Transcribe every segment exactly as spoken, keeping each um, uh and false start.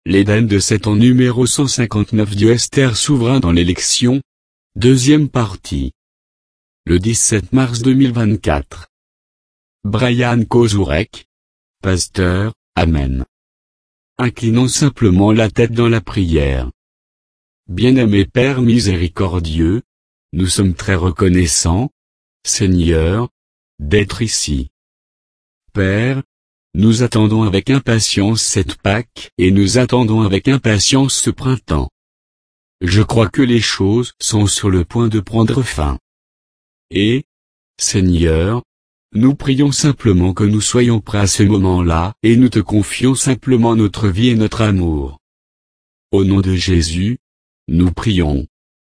L'Éden de sept ans numéro cent cinquante-neuf Dieu Esther souverain dans l'élection. Deuxième partie. Le dix-sept mars deux mille vingt-quatre. Brian Kozurek. Pasteur, Amen. Inclinons simplement la tête dans la prière. Bien-aimé Père miséricordieux, nous sommes très reconnaissants, Seigneur, d'être ici. Père, nous attendons avec impatience cette Pâque et nous attendons avec impatience ce printemps. Je crois que les choses sont sur le point de prendre fin. Et, Seigneur, nous prions simplement que nous soyons prêts à ce moment-là et nous te confions simplement notre vie et notre amour. Au nom de Jésus, nous prions.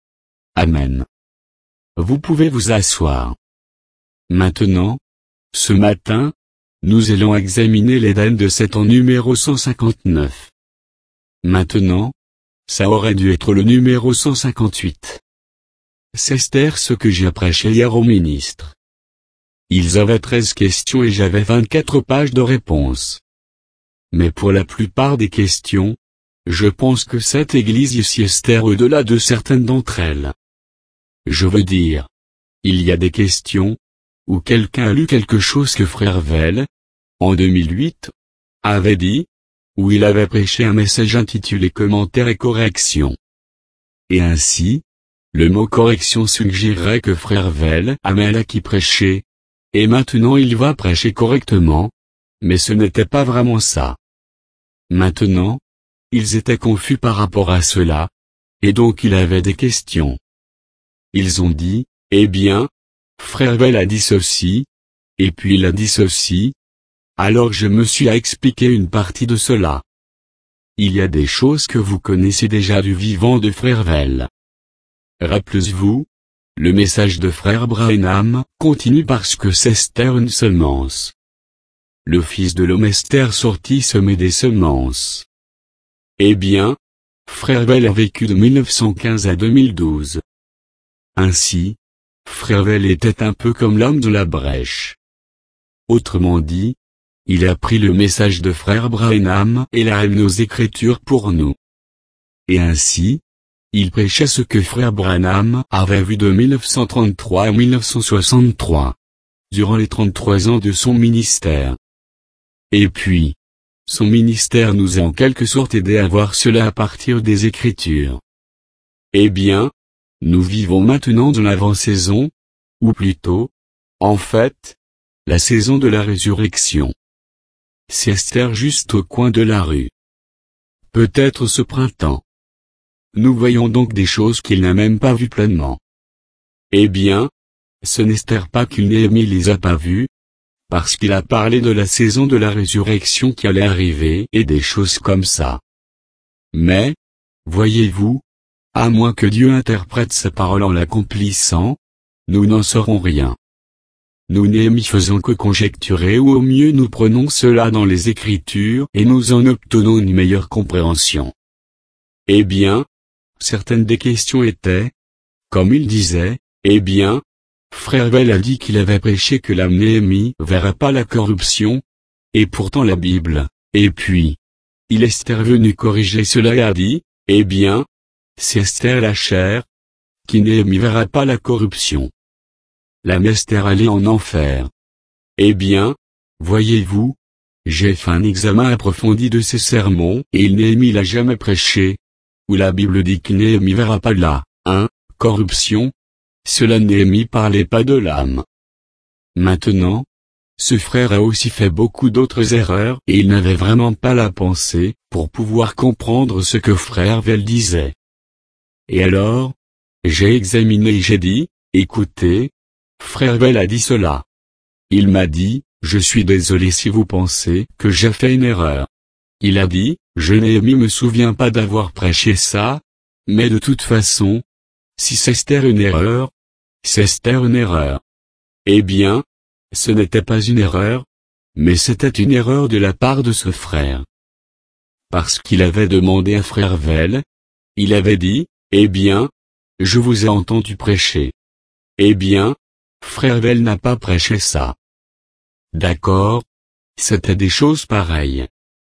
Amen. Vous pouvez vous asseoir. Maintenant, ce matin, nous allons examiner l'Éden de sept ans numéro cent cinquante-neuf. Maintenant, ça aurait dû être le numéro cent cinquante-huit. C'est Esther ce que j'ai prêché hier au ministre. Ils avaient treize questions et j'avais vingt-quatre pages de réponses. Mais pour la plupart des questions, je pense que cette église ici Esther au-delà de certaines d'entre elles. Je veux dire, il y a des questions, où quelqu'un a lu quelque chose que Frère Vell, en deux mille huit, avait dit, où il avait prêché un message intitulé Commentaires et corrections. Et ainsi, le mot correction suggérerait que Frère Vell avait là qui prêchait, et maintenant il va prêcher correctement, mais ce n'était pas vraiment ça. Maintenant, ils étaient confus par rapport à cela, et donc il avait des questions. Ils ont dit, eh bien, Frère Vell a dit ceci, et puis il a dit ceci, alors je me suis à expliquer une partie de cela. Il y a des choses que vous connaissez déjà du vivant de Frère Vell. Rappelez-vous, le message de Frère Branham continue parce que c'est Esther une semence. Le Fils de l'homme Esther sortit semer des semences. Eh bien, Frère Vell a vécu de mille neuf cent quinze à deux mille douze. Ainsi, Frère Vell était un peu comme l'homme de la brèche. Autrement dit, il a pris le message de Frère Branham et l'a amené aux Écritures pour nous. Et ainsi, il prêchait ce que Frère Branham avait vu de mille neuf cent trente-trois à mille neuf cent soixante-trois, durant les trente-trois ans de son ministère. Et puis, son ministère nous a en quelque sorte aidé à voir cela à partir des Écritures. Eh bien, nous vivons maintenant dans l'avant-saison, ou plutôt, en fait, la saison de la résurrection. C'est Esther juste au coin de la rue. Peut-être ce printemps. Nous voyons donc des choses qu'il n'a même pas vues pleinement. Eh bien, ce n'est Esther pas qu'il Néhémie les a pas vues, parce qu'il a parlé de la saison de la résurrection qui allait arriver et des choses comme ça. Mais, voyez-vous, à moins que Dieu interprète sa parole en l'accomplissant, nous n'en saurons rien. Nous Néhémie faisons que conjecturer ou au mieux nous prenons cela dans les Écritures et nous en obtenons une meilleure compréhension. Eh bien, certaines des questions étaient, comme il disait, eh bien, Frère Vell a dit qu'il avait prêché que l'âme Néhémie verrait pas la corruption, et pourtant la Bible, et puis, il est Esther venu corriger cela et a dit, eh bien, c'est Esther la chair, qui Néhémie verra pas la corruption. L'âme Esther allait en enfer. Eh bien, voyez-vous, j'ai fait un examen approfondi de ces sermons et il Néhémie l'a jamais prêché, où la Bible dit que Néhémie verra pas la, hein, corruption. Cela Néhémie parlait pas de l'âme. Maintenant, ce frère a aussi fait beaucoup d'autres erreurs et il n'avait vraiment pas la pensée pour pouvoir comprendre ce que Frère Vell disait. Et alors, j'ai examiné et j'ai dit, écoutez, Frère Vell a dit cela. Il m'a dit, je suis désolé si vous pensez que j'ai fait une erreur. Il a dit, je Néhémie me souviens pas d'avoir prêché ça, mais de toute façon, si c'est Esther une erreur, c'est Esther une erreur. Eh bien, ce n'était pas une erreur, mais c'était une erreur de la part de ce frère. Parce qu'il avait demandé à Frère Vell, il avait dit, eh bien, je vous ai entendu prêcher. Eh bien, Frère Vell n'a pas prêché ça. D'accord, c'était des choses pareilles.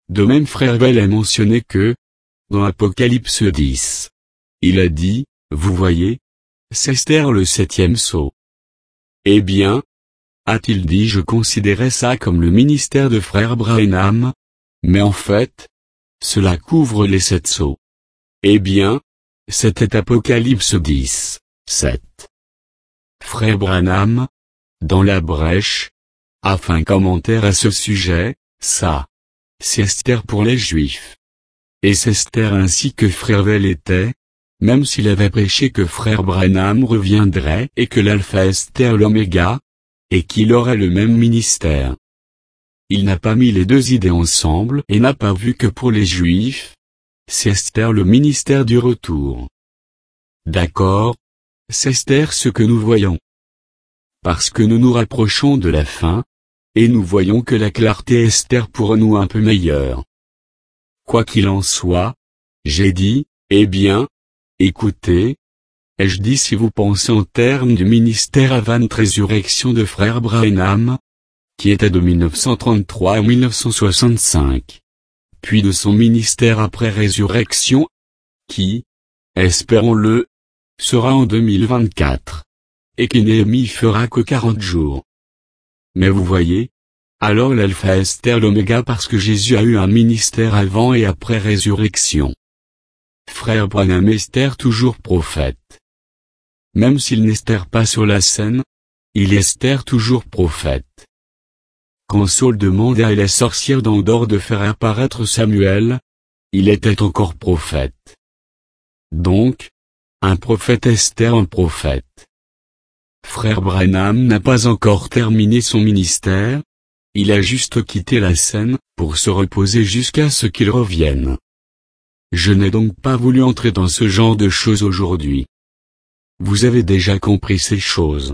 De même frère Bell a mentionné que, dans Apocalypse dix, il a dit, vous voyez, c'est Esther le septième sceau. Eh bien, a-t-il dit je considérais ça comme le ministère de frère Branham, mais en fait, cela couvre les sept sceaux. Eh bien, c'était Apocalypse dix, sept. Frère Branham, dans la brèche, a fait un commentaire à ce sujet, ça, c'est Esther pour les Juifs. Et c'est Esther ainsi que frère Bell était, même s'il avait prêché que frère Branham reviendrait et que l'alpha Esther l'oméga, et qu'il aurait le même ministère. Il n'a pas mis les deux idées ensemble et n'a pas vu que pour les Juifs, c'est Esther le ministère du retour. D'accord, c'est Esther ce que nous voyons. Parce que nous nous rapprochons de la fin, et nous voyons que la clarté est Esther pour nous un peu meilleure. Quoi qu'il en soit, j'ai dit, eh bien, écoutez, ai-je dit si vous pensez en termes du ministère avant résurrection de frère Branham, qui était de mille neuf cent trente-trois à mille neuf cent soixante-cinq, puis de son ministère après résurrection, qui, espérons-le, sera en deux mille vingt-quatre, et qui Néhémie fera que quarante jours. Mais vous voyez, alors l'alpha Esther l'oméga parce que Jésus a eu un ministère avant et après résurrection. Frère Branham Esther toujours prophète. Même s'il n'estère pas sur la scène, il Esther toujours prophète. Quand Saul demanda à la sorcière d'Endor de faire apparaître Samuel, il était encore prophète. Donc, un prophète Esther un prophète. Frère Branham n'a pas encore terminé son ministère, il a juste quitté la scène, pour se reposer jusqu'à ce qu'il revienne. Je n'ai donc pas voulu entrer dans ce genre de choses aujourd'hui. Vous avez déjà compris ces choses.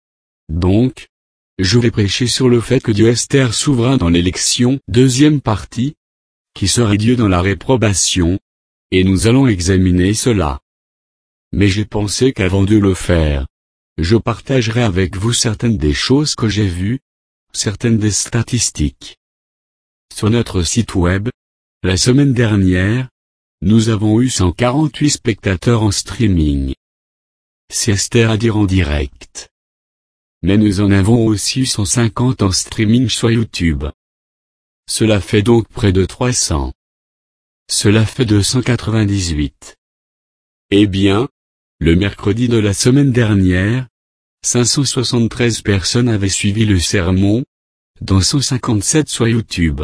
Donc, je vais prêcher sur le fait que Dieu est souverain dans l'élection, deuxième partie, qui serait Dieu dans la réprobation, et nous allons examiner cela. Mais j'ai pensé qu'avant de le faire, je partagerai avec vous certaines des choses que j'ai vues, certaines des statistiques. Sur notre site web, la semaine dernière, nous avons eu cent quarante-huit spectateurs en streaming. C'est Esther à dire en direct. Mais nous en avons aussi eu cent cinquante en streaming sur YouTube. Cela fait donc près de trois cents. Cela fait deux cent quatre-vingt-dix-huit. Eh bien, le mercredi de la semaine dernière, cinq cent soixante-treize personnes avaient suivi le sermon, dont cent cinquante-sept sur YouTube.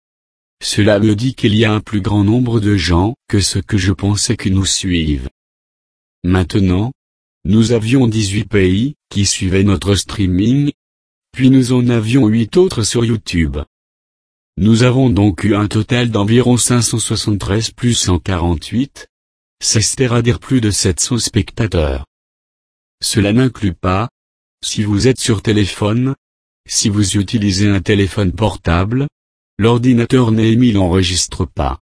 Cela me dit qu'il y a un plus grand nombre de gens que ce que je pensais qui nous suivent. Maintenant, nous avions dix-huit pays qui suivaient notre streaming, puis nous en avions huit autres sur YouTube. Nous avons donc eu un total d'environ cinq cent soixante-treize plus cent quarante-huit, c'est-à-dire plus de sept cents spectateurs. Cela n'inclut pas, si vous êtes sur téléphone, si vous utilisez un téléphone portable, l'ordinateur Néhémie n'enregistre pas.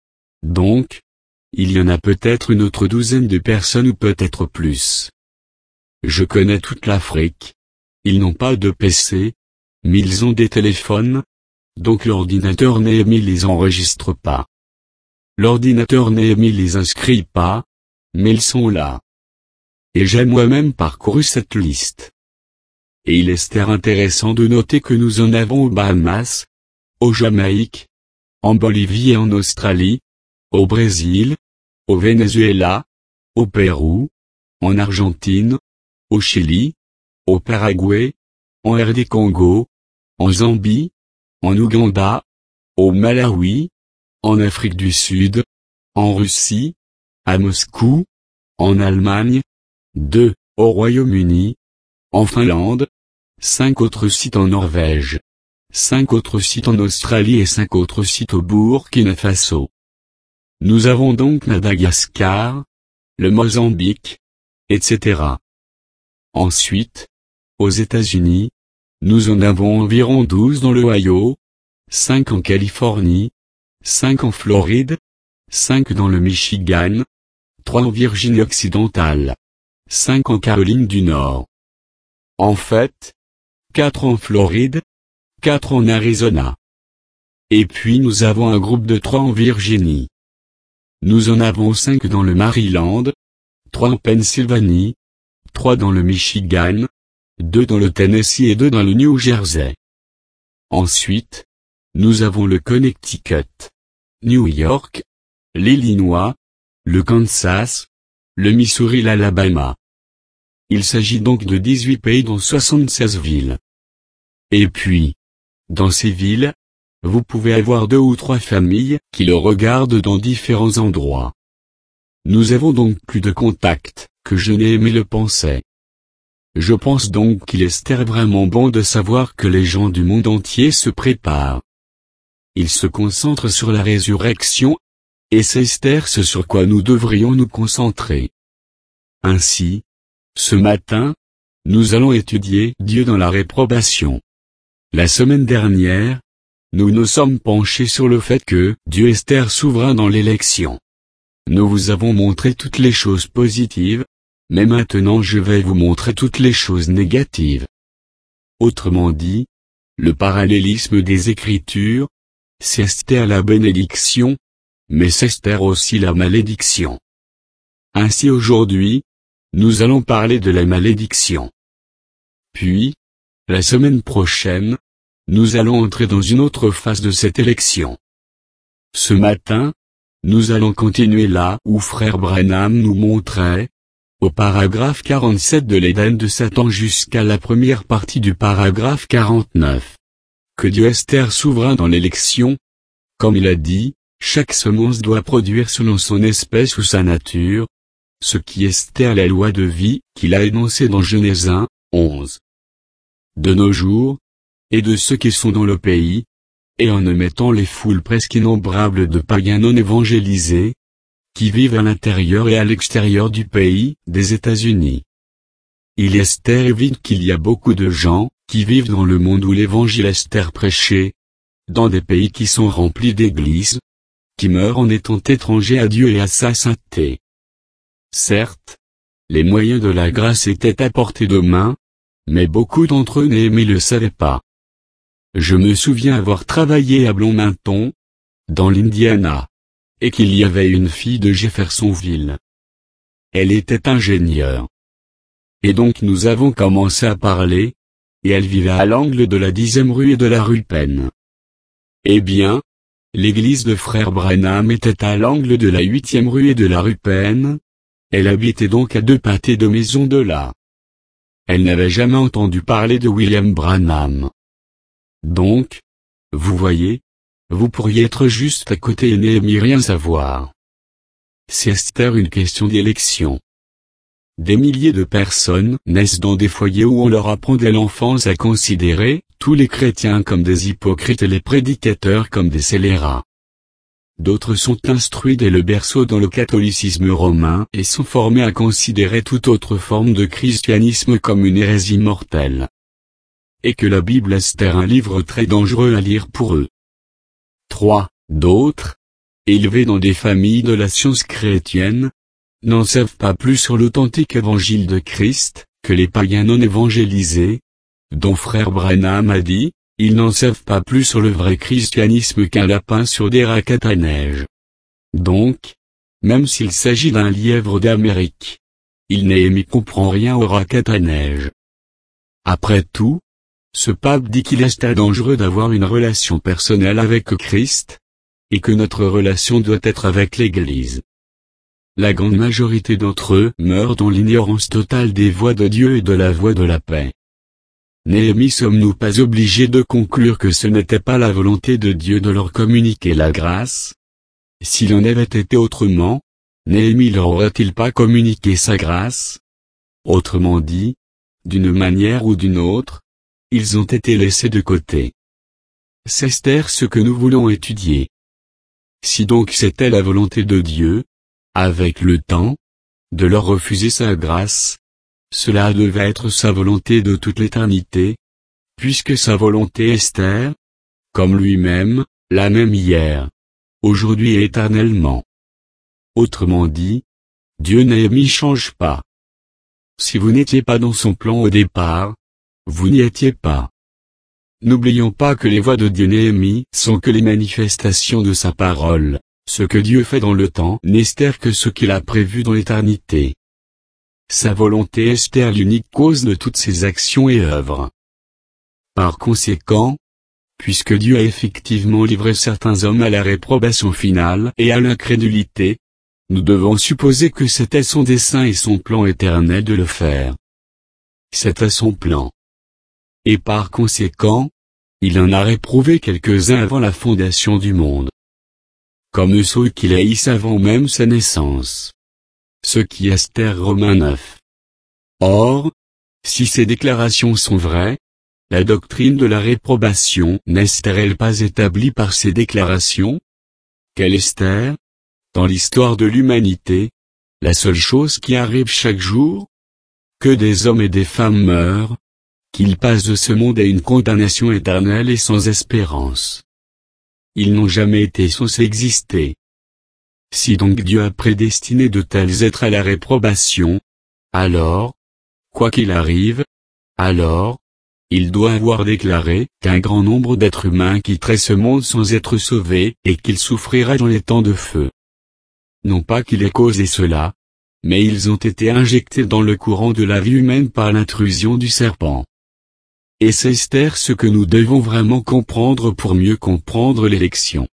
Donc, il y en a peut-être une autre douzaine de personnes ou peut-être plus. Je connais toute l'Afrique. Ils n'ont pas de P C, mais ils ont des téléphones, donc l'ordinateur Néhémie les enregistre pas. L'ordinateur Néhémie les inscrit pas, mais ils sont là. Et j'ai moi-même parcouru cette liste. Et il est intéressant de noter que nous en avons aux Bahamas, au Jamaïque, en Bolivie et en Australie, au Brésil, au Venezuela, au Pérou, en Argentine, au Chili, au Paraguay, en R D Congo, en Zambie, en Ouganda, au Malawi, en Afrique du Sud, en Russie, à Moscou, en Allemagne, deux, au Royaume-Uni, en Finlande, cinq autres sites en Norvège, cinq autres sites en Australie et cinq autres sites au Burkina Faso. Nous avons donc Madagascar, le Mozambique, et cetera. Ensuite, aux États-Unis, nous en avons environ douze dans l'Ohio, cinq en Californie, cinq en Floride, cinq dans le Michigan, trois en Virginie occidentale, cinq en Caroline du Nord. En fait, quatre en Floride, quatre en Arizona. et puis nous avons un groupe de trois en Virginie. Nous en avons cinq dans le Maryland, trois en Pennsylvanie, trois dans le Michigan, deux dans le Tennessee et deux dans le New Jersey. Ensuite, nous avons le Connecticut, New York, l'Illinois, le Kansas, le Missouri et l'Alabama. Il s'agit donc de dix-huit pays dans soixante-seize villes. Et puis, dans ces villes, vous pouvez avoir deux ou trois familles qui le regardent dans différents endroits. Nous avons donc plus de contacts que je n'ai aimé le penser. Je pense donc qu'il est vraiment bon de savoir que les gens du monde entier se préparent. Ils se concentrent sur la résurrection, et c'est ce sur quoi nous devrions nous concentrer. Ainsi, ce matin, nous allons étudier Dieu dans la réprobation. La semaine dernière, nous nous sommes penchés sur le fait que Dieu est souverain dans l'élection. Nous vous avons montré toutes les choses positives, mais maintenant je vais vous montrer toutes les choses négatives. Autrement dit, le parallélisme des Écritures, c'est Esther la bénédiction, mais c'est Esther aussi la malédiction. Ainsi aujourd'hui, nous allons parler de la malédiction. Puis, la semaine prochaine, nous allons entrer dans une autre phase de cette élection. Ce matin, nous allons continuer là où frère Branham nous montrait, au paragraphe quarante-sept de l'Éden de Satan jusqu'à la première partie du paragraphe quarante-neuf. Que Dieu est souverain dans l'élection. Comme il a dit, chaque semence doit produire selon son espèce ou sa nature, ce qui est la loi de vie qu'il a énoncée dans Genèse un, onze. De nos jours, et de ceux qui sont dans le pays, et en omettant les foules presque innombrables de païens non évangélisés, qui vivent à l'intérieur et à l'extérieur du pays, des États-Unis. Il est évident qu'il y a beaucoup de gens, qui vivent dans le monde où l'évangile est prêché, dans des pays qui sont remplis d'églises, qui meurent en étant étrangers à Dieu et à sa sainteté. Certes, les moyens de la grâce étaient à portée de main, mais beaucoup d'entre eux ne le savaient pas. Je me souviens avoir travaillé à Bloomington, dans l'Indiana, et qu'il y avait une fille de Jeffersonville. Elle était ingénieure. Et donc nous avons commencé à parler, et elle vivait à l'angle de la dixième rue et de la rue Penn. Eh bien, l'église de frère Branham était à l'angle de la huitième rue et de la rue Penn. Elle habitait donc à deux pâtés de maison de là. Elle n'avait jamais entendu parler de William Branham. Donc, vous voyez, vous pourriez être juste à côté et n'aimer rien savoir. C'est Esther une question d'élection. Des milliers de personnes naissent dans des foyers où on leur apprend dès l'enfance à considérer tous les chrétiens comme des hypocrites et les prédicateurs comme des scélérats. D'autres sont instruits dès le berceau dans le catholicisme romain et sont formés à considérer toute autre forme de christianisme comme une hérésie mortelle. Et que la Bible est un livre très dangereux à lire pour eux. Trois, d'autres, élevés dans des familles de la science chrétienne, n'en savent pas plus sur l'authentique évangile de Christ, que les païens non évangélisés, dont frère Branham a dit, ils n'en savent pas plus sur le vrai christianisme qu'un lapin sur des raquettes à neige. Donc, même s'il s'agit d'un lièvre d'Amérique, il n'est comprend rien aux raquettes à neige. Après tout, ce pape dit qu'il est dangereux d'avoir une relation personnelle avec Christ, et que notre relation doit être avec l'Église. La grande majorité d'entre eux meurent dans l'ignorance totale des voies de Dieu et de la voie de la paix. Néhémie sommes-nous pas obligés de conclure que ce n'était pas la volonté de Dieu de leur communiquer la grâce? S'il en avait été autrement, Néhémie leur aurait-il pas communiqué sa grâce? Autrement dit, d'une manière ou d'une autre, ils ont été laissés de côté. C'est ce que nous voulons étudier. Si donc c'était la volonté de Dieu, avec le temps, de leur refuser sa grâce, cela devait être sa volonté de toute l'éternité, puisque sa volonté est, comme lui-même, la même hier, aujourd'hui et éternellement. Autrement dit, Dieu n'y change pas. Si vous n'étiez pas dans son plan au départ, vous n'y étiez pas. N'oublions pas que les voix de Dieu Néhémie sont que les manifestations de sa parole. Ce que Dieu fait dans le temps n'est que ce qu'il a prévu dans l'éternité. Sa volonté est l'unique cause de toutes ses actions et œuvres. Par conséquent, puisque Dieu a effectivement livré certains hommes à la réprobation finale et à l'incrédulité, nous devons supposer que c'était son dessein et son plan éternel de le faire. C'était son plan. Et par conséquent, il en a réprouvé quelques-uns avant la fondation du monde. Comme ceux qu'il haïssent avant même sa naissance. Ce qui est Esther Romains neuf. Or, si ces déclarations sont vraies, la doctrine de la réprobation n'est-elle pas établie par ces déclarations? Quelle Esther? Dans l'histoire de l'humanité, la seule chose qui arrive chaque jour? Que des hommes et des femmes meurent, qu'ils passent de ce monde à une condamnation éternelle et sans espérance. Ils n'ont jamais été censés exister. Si donc Dieu a prédestiné de tels êtres à la réprobation, alors, quoi qu'il arrive, alors, il doit avoir déclaré qu'un grand nombre d'êtres humains quitteraient ce monde sans être sauvés et qu'ils souffriraient dans les temps de feu. Non pas qu'il ait causé cela, mais ils ont été injectés dans le courant de la vie humaine par l'intrusion du serpent. Et c'est Esther ce que nous devons vraiment comprendre pour mieux comprendre l'élection.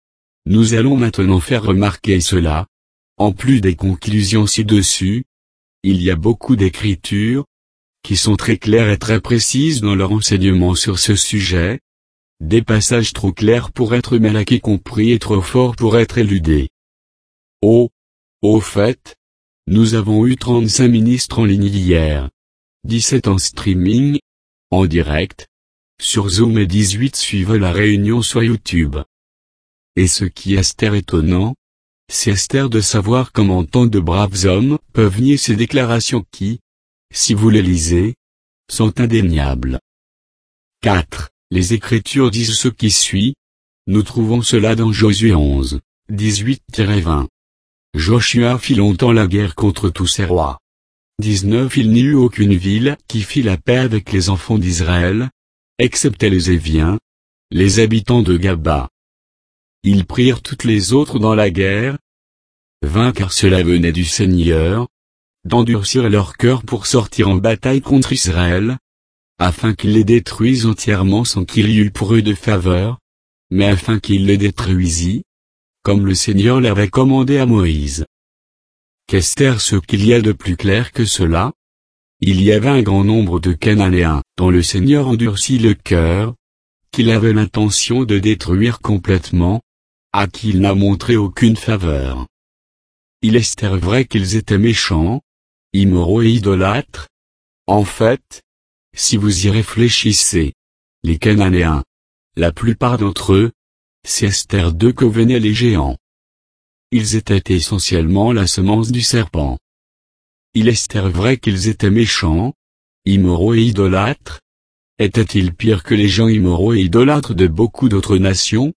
Nous allons maintenant faire remarquer cela. En plus des conclusions ci-dessus, il y a beaucoup d'écritures, qui sont très claires et très précises dans leur enseignement sur ce sujet, des passages trop clairs pour être mal compris et trop forts pour être éludés. Oh, au fait, nous avons eu trente-cinq ministres en ligne hier, dix-sept en streaming, en direct, sur Zoom et dix-huit suivent la réunion sur YouTube. Et ce qui est étonnant, c'est Esther de savoir comment tant de braves hommes peuvent nier ces déclarations qui, si vous les lisez, sont indéniables. quatre. Les Écritures disent ce qui suit. Nous trouvons cela dans Josué onze, dix-huit à vingt. Joshua fit longtemps la guerre contre tous ces rois. dix-neuf Il n'y eut aucune ville qui fit la paix avec les enfants d'Israël, excepté les Éviens, les habitants de Gaba. Ils prirent toutes les autres dans la guerre. vingt Car cela venait du Seigneur, d'endurcir leur cœur pour sortir en bataille contre Israël, afin qu'il les détruise entièrement sans qu'il y eût pour eux de faveur, mais afin qu'il les détruisît, comme le Seigneur l'avait commandé à Moïse. Qu'est-ce ce qu'il y a de plus clair que cela? Il y avait un grand nombre de Cananéens, dont le Seigneur endurcit le cœur, qu'il avait l'intention de détruire complètement, à qui il n'a montré aucune faveur. Il est vrai qu'ils étaient méchants, immoraux et idolâtres. En fait, si vous y réfléchissez, les Cananéens, la plupart d'entre eux, c'est Esther deux que venaient les géants. Ils étaient essentiellement la semence du serpent. Il est vrai qu'ils étaient méchants, immoraux et idolâtres. Étaient-ils pires que les gens immoraux et idolâtres de beaucoup d'autres nations?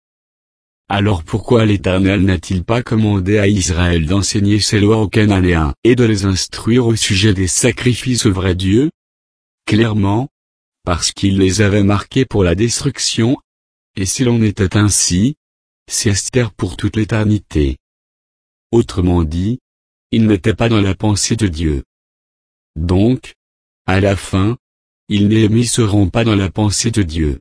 Alors pourquoi l'Éternel n'a-t-il pas commandé à Israël d'enseigner ses lois aux Cananéens et de les instruire au sujet des sacrifices au vrai Dieu? Clairement, parce qu'il les avait marqués pour la destruction. Et si l'on était ainsi, c'est Esther pour toute l'éternité. Autrement dit, ils n'étaient pas dans la pensée de Dieu. Donc, à la fin, ils ne seront pas dans la pensée de Dieu.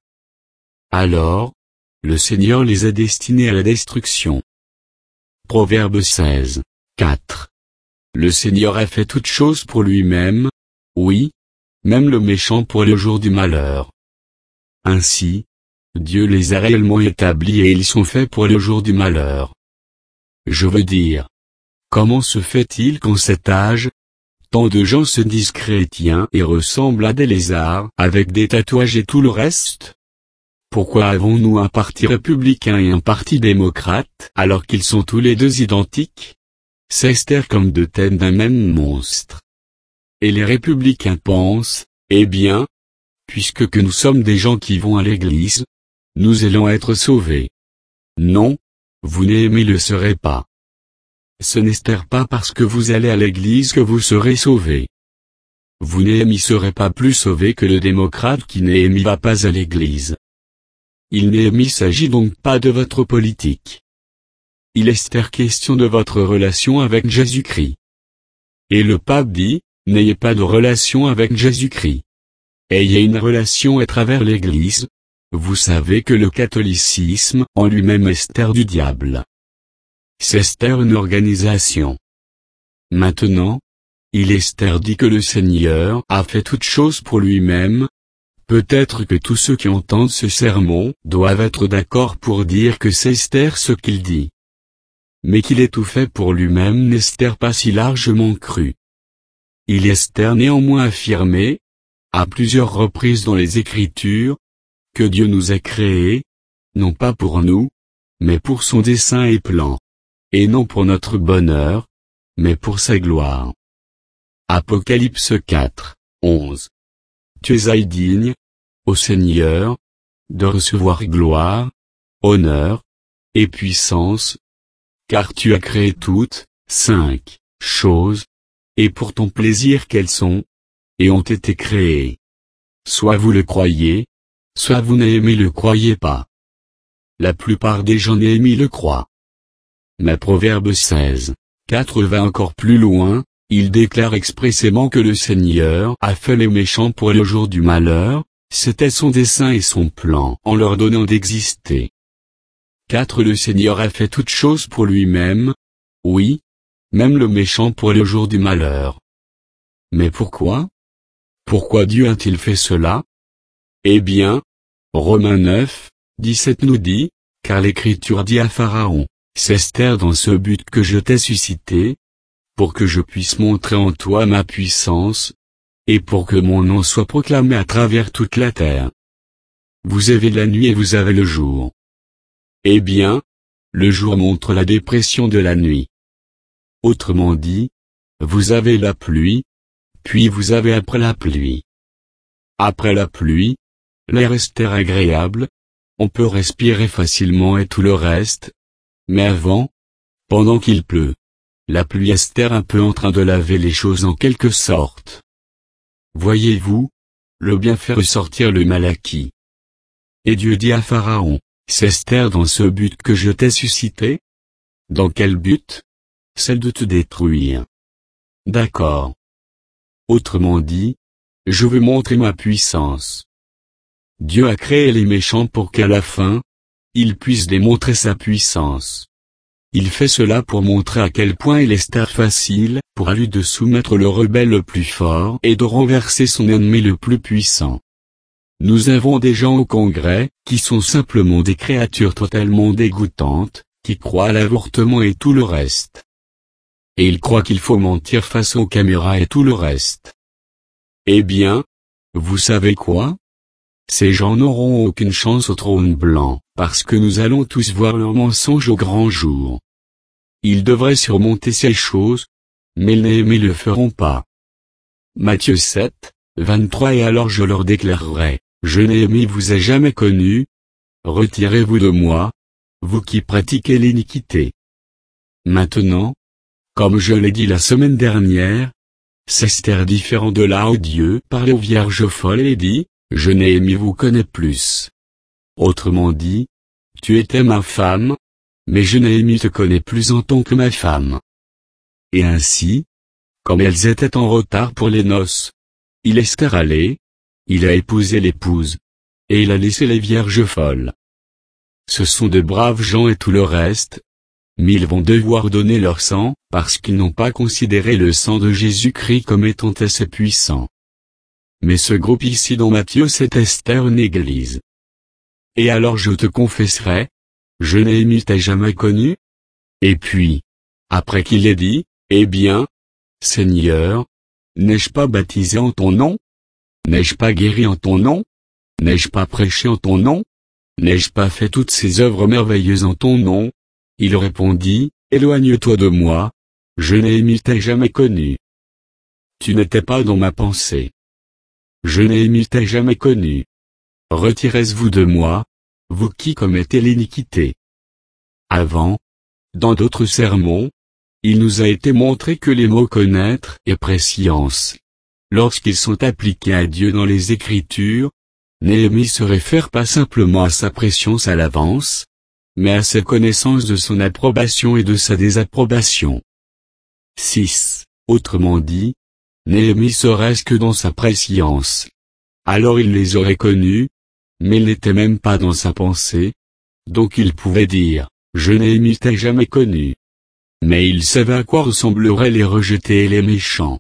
Alors, le Seigneur les a destinés à la destruction. Proverbe seize, quatre. Le Seigneur a fait toutes choses pour lui-même, oui, même le méchant pour le jour du malheur. Ainsi, Dieu les a réellement établis et ils sont faits pour le jour du malheur. Je veux dire, comment se fait-il qu'en cet âge, tant de gens se disent chrétiens et ressemblent à des lézards avec des tatouages et tout le reste? Pourquoi avons-nous un parti républicain et un parti démocrate alors qu'ils sont tous les deux identiques? C'est Esther comme deux têtes d'un même monstre. Et les républicains pensent, eh bien, puisque que nous sommes des gens qui vont à l'église, nous allons être sauvés. Non, vous n'aimez le serez pas. Ce n'est pas parce que vous allez à l'église que vous serez sauvés. Vous n'aimez serez pas plus sauvé que le démocrate qui n'aimait va pas à l'église. il Néhémie s'agit donc pas de votre politique. Il est question de votre relation avec Jésus-Christ. Et le pape dit, n'ayez pas de relation avec Jésus-Christ. Ayez une relation à travers l'Église. Vous savez que le catholicisme en lui-même est terre du diable. C'est terre une organisation. Maintenant, il est dit que le Seigneur a fait toute chose pour lui-même. Peut-être que tous ceux qui entendent ce sermon doivent être d'accord pour dire que c'est ce qu'il dit. Mais qu'il ait tout fait pour lui-même n'est pas si largement cru. Il est néanmoins affirmé, à plusieurs reprises dans les Écritures, que Dieu nous a créés, non pas pour nous, mais pour son dessein et plan, et non pour notre bonheur, mais pour sa gloire. Apocalypse quatre, onze. Tu es digne, ô Seigneur, de recevoir gloire, honneur, et puissance, car tu as créé toutes, cinq, choses, et pour ton plaisir qu'elles sont, et ont été créées. Soit vous le croyez, soit vous Néhémie le croyez pas. La plupart des gens Néhémie le croient. Mais Proverbe seize, quatre va encore plus loin, il déclare expressément que le Seigneur a fait les méchants pour le jour du malheur, c'était son dessein et son plan en leur donnant d'exister. quatre Le Seigneur a fait toutes choses pour lui-même, oui, même le méchant pour le jour du malheur. Mais pourquoi? Pourquoi Dieu a-t-il fait cela? Eh bien, Romains neuf, dix-sept nous dit, car l'Écriture dit à Pharaon, c'est dans ce but que je t'ai suscité, pour que je puisse montrer en toi ma puissance, et pour que mon nom soit proclamé à travers toute la terre. Vous avez la nuit et vous avez le jour. Eh bien, le jour montre la dépression de la nuit. Autrement dit, vous avez la pluie, puis vous avez après la pluie. Après la pluie, l'air est agréable, on peut respirer facilement et tout le reste, mais avant, pendant qu'il pleut, la pluie est un peu en train de laver les choses en quelque sorte. Voyez-vous, le bien fait ressortir le mal acquis. Et Dieu dit à Pharaon, c'est dans ce but que je t'ai suscité? Dans quel but? Celle de te détruire. D'accord. Autrement dit, je veux montrer ma puissance. Dieu a créé les méchants pour qu'à la fin, il puisse démontrer sa puissance. Il fait cela pour montrer à quel point il est facile pour lui de soumettre le rebelle le plus fort et de renverser son ennemi le plus puissant. Nous avons des gens au Congrès, qui sont simplement des créatures totalement dégoûtantes, qui croient à l'avortement et tout le reste. Et ils croient qu'il faut mentir face aux caméras et tout le reste. Eh bien, vous savez quoi? Ces gens n'auront aucune chance au trône blanc, parce que nous allons tous voir leurs mensonges au grand jour. Ils devraient surmonter ces choses, mais les Néhémie ne le feront pas. Matthieu sept, vingt-trois Et alors je leur déclarerai, je Néhémie vous ai jamais connu, retirez-vous de moi, vous qui pratiquez l'iniquité. Maintenant, comme je l'ai dit la semaine dernière, c'est différent de là où Dieu parlait aux vierges folles et dit, je Néhémie vous connais plus. Autrement dit, tu étais ma femme, mais je Néhémie te connais plus en tant que ma femme. Et ainsi, comme elles étaient en retard pour les noces, il est allé, il a épousé l'épouse, et il a laissé les vierges folles. Ce sont de braves gens et tout le reste, mais ils vont devoir donner leur sang, parce qu'ils n'ont pas considéré le sang de Jésus-Christ comme étant assez puissant. Mais ce groupe ici dans Matthieu c'est Esther une église. Et alors je te confesserai, je Néhémie t'ai jamais connu? Et puis, après qu'il ait dit, eh bien, Seigneur, n'ai-je pas baptisé en ton nom? N'ai-je pas guéri en ton nom? N'ai-je pas prêché en ton nom? N'ai-je pas fait toutes ces œuvres merveilleuses en ton nom? Il répondit, éloigne-toi de moi, je Néhémie t'ai jamais connu. Tu n'étais pas dans ma pensée. Je Néhémie t'ai jamais connu. Retirez-vous de moi, vous qui commettez l'iniquité. Avant, dans d'autres sermons, il nous a été montré que les mots connaître et préscience, lorsqu'ils sont appliqués à Dieu dans les Écritures, Néhémie se réfère pas simplement à sa préscience à l'avance, mais à sa connaissance de son approbation et de sa désapprobation. six. Autrement dit, Néhémie serait-ce que dans sa prescience. Alors il les aurait connus, mais il n'était même pas dans sa pensée, donc il pouvait dire, je Néhémie t'ai jamais connu. Mais il savait à quoi ressembleraient les rejetés et les méchants.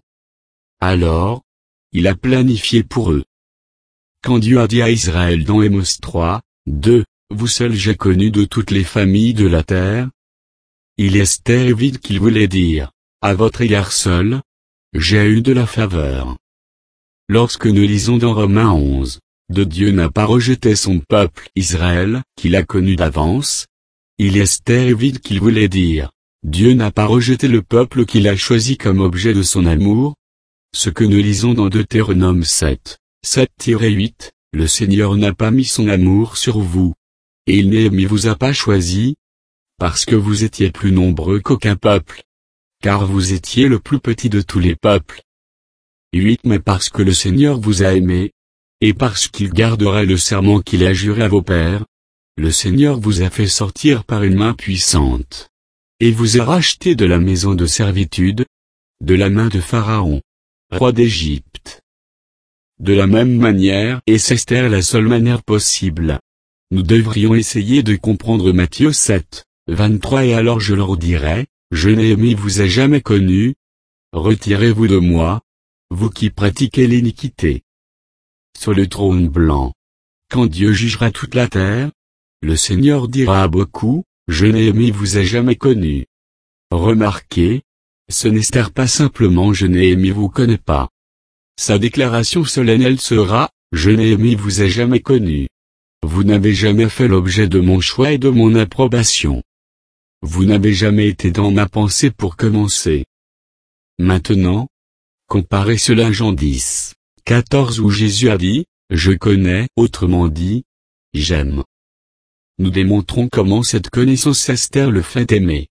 Alors, il a planifié pour eux. Quand Dieu a dit à Israël dans Amos trois, deux, vous seuls j'ai connu de toutes les familles de la terre, il est évident qu'il voulait dire, à votre égard seul, j'ai eu de la faveur. Lorsque nous lisons dans Romains onze, de Dieu n'a pas rejeté son peuple Israël, qu'il a connu d'avance, il est évident qu'il voulait dire, Dieu n'a pas rejeté le peuple qu'il a choisi comme objet de son amour. Ce que nous lisons dans Deutéronome sept, sept huit, le Seigneur n'a pas mis son amour sur vous. Et il Néhémie vous a pas choisi, parce que vous étiez plus nombreux qu'aucun peuple. Car vous étiez le plus petit de tous les peuples. huit Mais parce que le Seigneur vous a aimé, et parce qu'il gardera le serment qu'il a juré à vos pères, le Seigneur vous a fait sortir par une main puissante. Et vous a racheté de la maison de servitude, de la main de Pharaon, roi d'Égypte. De la même manière, et c'est la seule manière possible, nous devrions essayer de comprendre Matthieu sept, vingt-trois et alors je leur dirai, je Néhémie vous ai jamais connu, retirez-vous de moi, vous qui pratiquez l'iniquité. Sur le trône blanc, quand Dieu jugera toute la terre, le Seigneur dira à beaucoup, je Néhémie vous ai jamais connu. Remarquez, ce n'est pas simplement je Néhémie vous connais pas. Sa déclaration solennelle sera, je Néhémie vous ai jamais connu. Vous n'avez jamais fait l'objet de mon choix et de mon approbation. Vous n'avez jamais été dans ma pensée pour commencer. Maintenant, comparez cela à Jean dix, quatorze où Jésus a dit, je connais, autrement dit, j'aime. Nous démontrons comment cette connaissance Esther le fait aimer.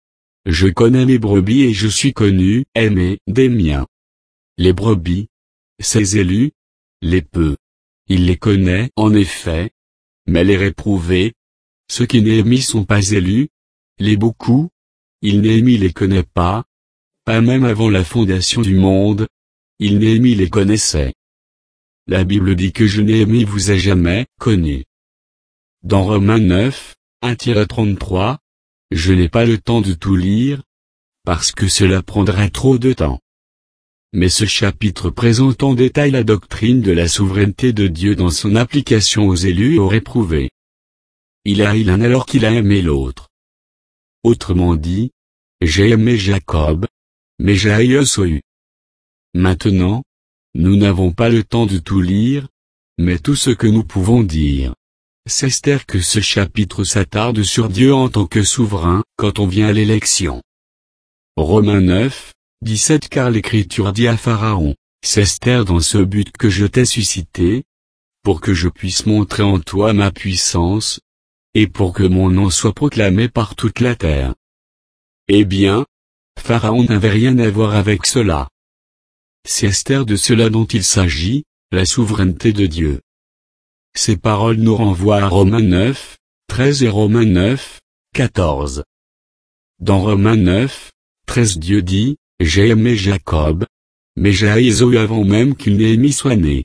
Je connais mes brebis et je suis connu, aimé, des miens. Les brebis, ses élus, les peu. Il les connaît, en effet. Mais les réprouvés, ceux qui Néhémie sont pas élus, les beaucoup, il Néhémie les connaît pas. Pas même avant la fondation du monde, il Néhémie les connaissait. La Bible dit que je Néhémie vous ai jamais connu. Dans Romains neuf, un trente-trois, je n'ai pas le temps de tout lire, parce que cela prendrait trop de temps. Mais ce chapitre présente en détail la doctrine de la souveraineté de Dieu dans son application aux élus et aux réprouvés. Il a aimé l'un alors qu'il a aimé l'autre. Autrement dit, j'ai aimé Jacob, mais j'ai haï Ésaü. Maintenant, nous n'avons pas le temps de tout lire, mais tout ce que nous pouvons dire, c'est que ce chapitre s'attarde sur Dieu en tant que souverain, quand on vient à l'élection. Romains neuf, dix-sept Car l'Écriture dit à Pharaon, c'est dans ce but que je t'ai suscité, pour que je puisse montrer en toi ma puissance, et pour que mon nom soit proclamé par toute la terre. Eh bien, Pharaon n'avait rien à voir avec cela. C'est de cela dont il s'agit, la souveraineté de Dieu. Ces paroles nous renvoient à Romains neuf, treize et Romains neuf, quatorze. Dans Romains neuf, treize Dieu dit, j'ai aimé Jacob, mais j'ai haï Ésaü avant même qu'il Néhémie soit né.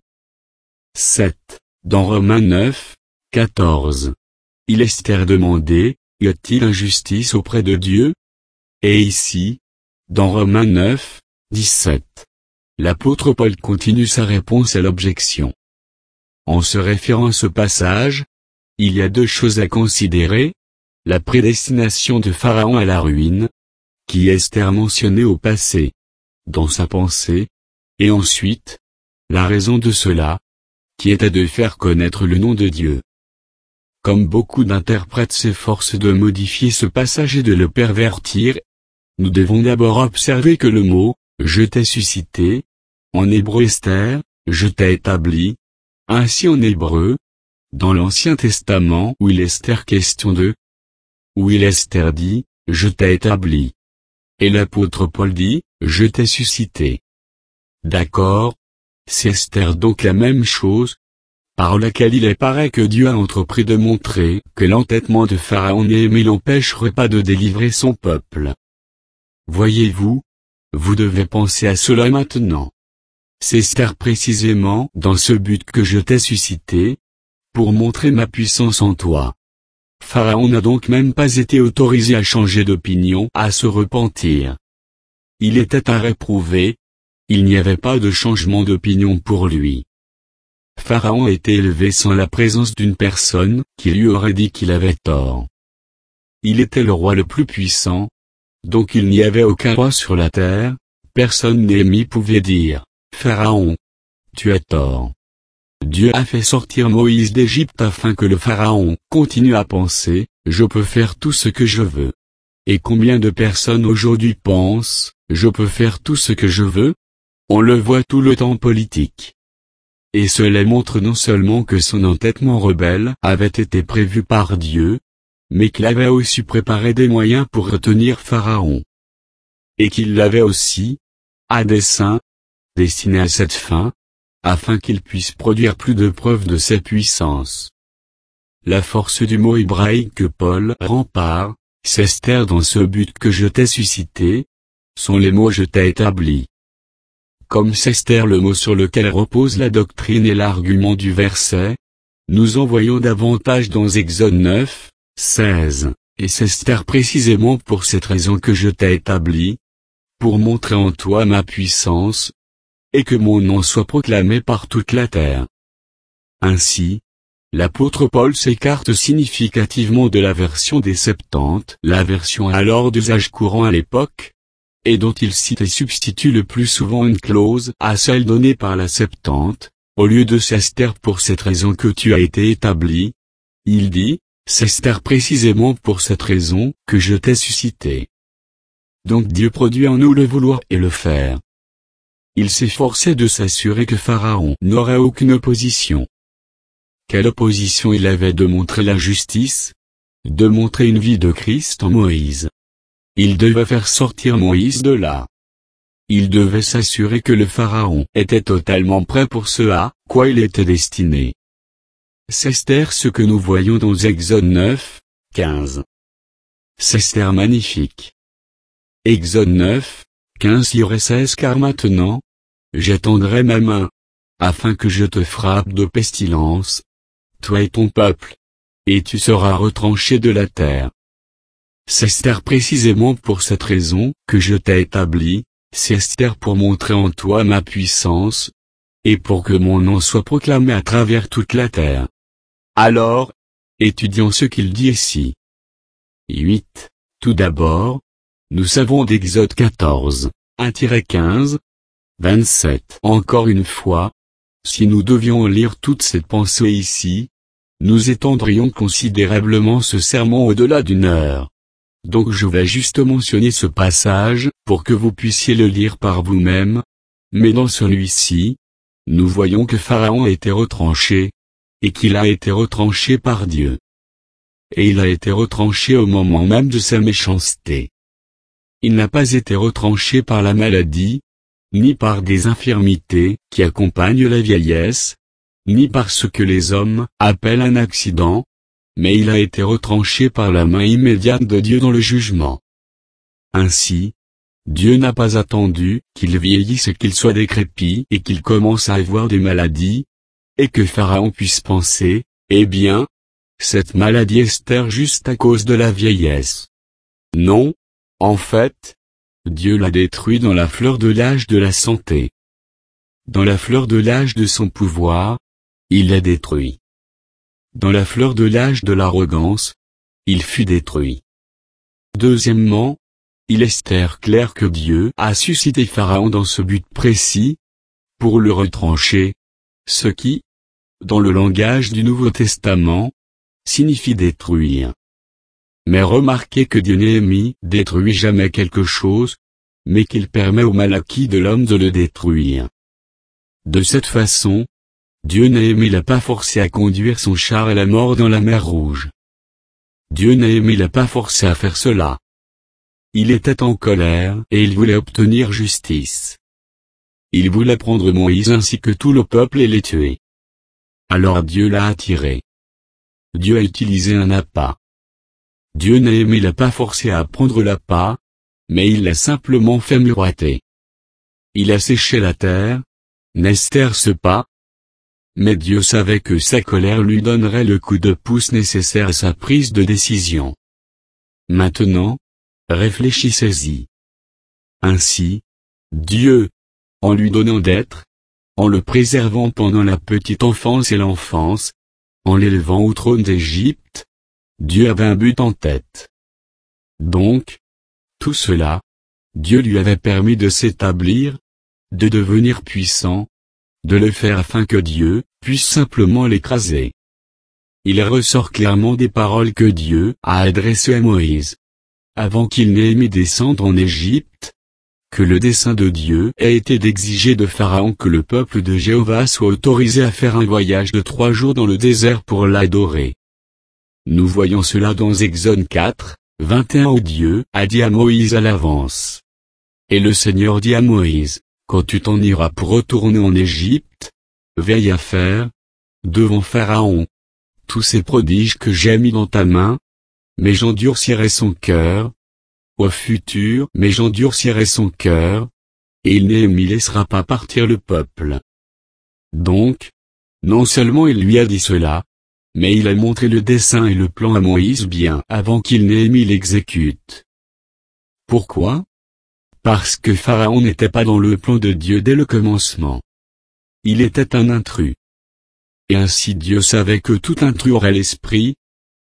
sept. Dans Romains neuf, quatorze. Il est demandé, y a-t-il injustice auprès de Dieu? Et ici, dans Romains neuf, dix-sept, l'apôtre Paul continue sa réponse à l'objection. En se référant à ce passage, il y a deux choses à considérer, la prédestination de Pharaon à la ruine, qui est mentionnée au passé, dans sa pensée, et ensuite, la raison de cela, qui était de faire connaître le nom de Dieu. Comme beaucoup d'interprètes s'efforcent de modifier ce passage et de le pervertir, nous devons d'abord observer que le mot « je t'ai suscité », en hébreu Esther, « je t'ai établi », ainsi en hébreu, dans l'Ancien Testament où il est question de, où il est dit, « je t'ai établi ». Et l'apôtre Paul dit, « je t'ai suscité ». D'accord, c'est Esther donc la même chose. par laquelle il apparaît que Dieu a entrepris de montrer que l'entêtement de Pharaon Néhémie l'empêcherait pas de délivrer son peuple. Voyez-vous, vous devez penser à cela maintenant. C'est Esther précisément dans ce but que je t'ai suscité, pour montrer ma puissance en toi. Pharaon n'a donc même pas été autorisé à changer d'opinion, à se repentir. Il était à réprouver, il n'y avait pas de changement d'opinion pour lui. Pharaon a été élevé sans la présence d'une personne qui lui aurait dit qu'il avait tort. Il était le roi le plus puissant, donc il n'y avait aucun roi sur la terre, personne Néhémie pouvait dire, « Pharaon, tu as tort ». Dieu a fait sortir Moïse d'Égypte afin que le Pharaon continue à penser, « Je peux faire tout ce que je veux ». Et combien de personnes aujourd'hui pensent, « Je peux faire tout ce que je veux ». On le voit tout le temps politique. Et cela montre non seulement que son entêtement rebelle avait été prévu par Dieu, mais qu'il avait aussi préparé des moyens pour retenir Pharaon. Et qu'il l'avait aussi, à dessein, destiné à cette fin, afin qu'il puisse produire plus de preuves de sa puissance. La force du mot hébraïque que Paul rempart, c'est Esther dans ce but que je t'ai suscité, sont les mots je t'ai établi. Comme c'est Esther le mot sur lequel repose la doctrine et l'argument du verset, nous en voyons davantage dans Exode neuf, seize, et c'est Esther précisément pour cette raison que je t'ai établi, pour montrer en toi ma puissance, et que mon nom soit proclamé par toute la terre. Ainsi, l'apôtre Paul s'écarte significativement de la version des Septante, la version alors d'usage courant à l'époque, et dont il cite et substitue le plus souvent une clause à celle donnée par la Septante, au lieu de c'est Esther pour cette raison que tu as été établi, il dit, c'est Esther précisément pour cette raison que je t'ai suscité. Donc Dieu produit en nous le vouloir et le faire. Il s'efforçait de s'assurer que Pharaon n'aurait aucune opposition. Quelle opposition il avait de montrer la justice, de montrer une vie de Christ en Moïse. Il devait faire sortir Moïse de là. Il devait s'assurer que le Pharaon était totalement prêt pour ce à quoi il était destiné. C'est Esther ce que nous voyons dans Exode neuf, quinze. C'est Esther magnifique. Exode neuf, quinze seize car maintenant, j'étendrai ma main, afin que je te frappe de pestilence, toi et ton peuple, et tu seras retranché de la terre. C'est Esther précisément pour cette raison que je t'ai établi, c'est Esther pour montrer en toi ma puissance, et pour que mon nom soit proclamé à travers toute la terre. Alors, étudions ce qu'il dit ici. huit. Tout d'abord, nous savons d'Exode quatorze, un quinze, vingt-sept. Encore une fois, si nous devions lire toute cette pensée ici, nous étendrions considérablement ce sermon au-delà d'une heure. Donc je vais juste mentionner ce passage, pour que vous puissiez le lire par vous-même, mais dans celui-ci, nous voyons que Pharaon a été retranché, et qu'il a été retranché par Dieu. Et il a été retranché au moment même de sa méchanceté. Il n'a pas été retranché par la maladie, ni par des infirmités qui accompagnent la vieillesse, ni par ce que les hommes appellent un accident, mais il a été retranché par la main immédiate de Dieu dans le jugement. Ainsi, Dieu n'a pas attendu qu'il vieillisse et qu'il soit décrépit et qu'il commence à avoir des maladies, et que Pharaon puisse penser, eh bien, cette maladie est Esther juste à cause de la vieillesse. Non, en fait, Dieu l'a détruit dans la fleur de l'âge de la santé. Dans la fleur de l'âge de son pouvoir, il l'a détruit. Dans la fleur de l'âge de l'arrogance, il fut détruit. Deuxièmement, il est clair que Dieu a suscité Pharaon dans ce but précis, pour le retrancher, ce qui, dans le langage du Nouveau Testament, signifie détruire. Mais remarquez que Dieu Néhémie détruit jamais quelque chose, mais qu'il permet au mal acquis de l'homme de le détruire. De cette façon, Dieu Néhémie l'a pas forcé à conduire son char à la mort dans la mer Rouge. Dieu Néhémie l'a pas forcé à faire cela. Il était en colère et il voulait obtenir justice. Il voulait prendre Moïse ainsi que tout le peuple et les tuer. Alors Dieu l'a attirée. Dieu a utilisé un appât. Dieu Néhémie l'a pas forcé à prendre l'appât, mais il l'a simplement fait miroiter. Il a séché la terre, Esther ce pas. Mais Dieu savait que sa colère lui donnerait le coup de pouce nécessaire à sa prise de décision. Maintenant, réfléchissez-y. Ainsi, Dieu, en lui donnant d'être, en le préservant pendant la petite enfance et l'enfance, en l'élevant au trône d'Égypte, Dieu avait un but en tête. Donc, tout cela, Dieu lui avait permis de s'établir, de devenir puissant, de le faire afin que Dieu puisse simplement l'écraser. Il ressort clairement des paroles que Dieu a adressées à Moïse, avant qu'il n'ait mis descendre en Égypte, que le dessein de Dieu a été d'exiger de Pharaon que le peuple de Jéhovah soit autorisé à faire un voyage de trois jours dans le désert pour l'adorer. Nous voyons cela dans Exode quatre, vingt et un où Dieu a dit à Moïse à l'avance. Et le Seigneur dit à Moïse, quand tu t'en iras pour retourner en Égypte, veille à faire, devant Pharaon, tous ces prodiges que j'ai mis dans ta main, mais j'endurcirai son cœur. Au futur, mais j'endurcirai son cœur, et il ne m'y laissera pas partir le peuple. Donc, non seulement il lui a dit cela, mais il a montré le dessein et le plan à Moïse bien avant qu'il n'ait mis l'exécute. Pourquoi? Parce que Pharaon n'était pas dans le plan de Dieu dès le commencement. Il était un intrus. Et ainsi Dieu savait que tout intrus aurait l'esprit,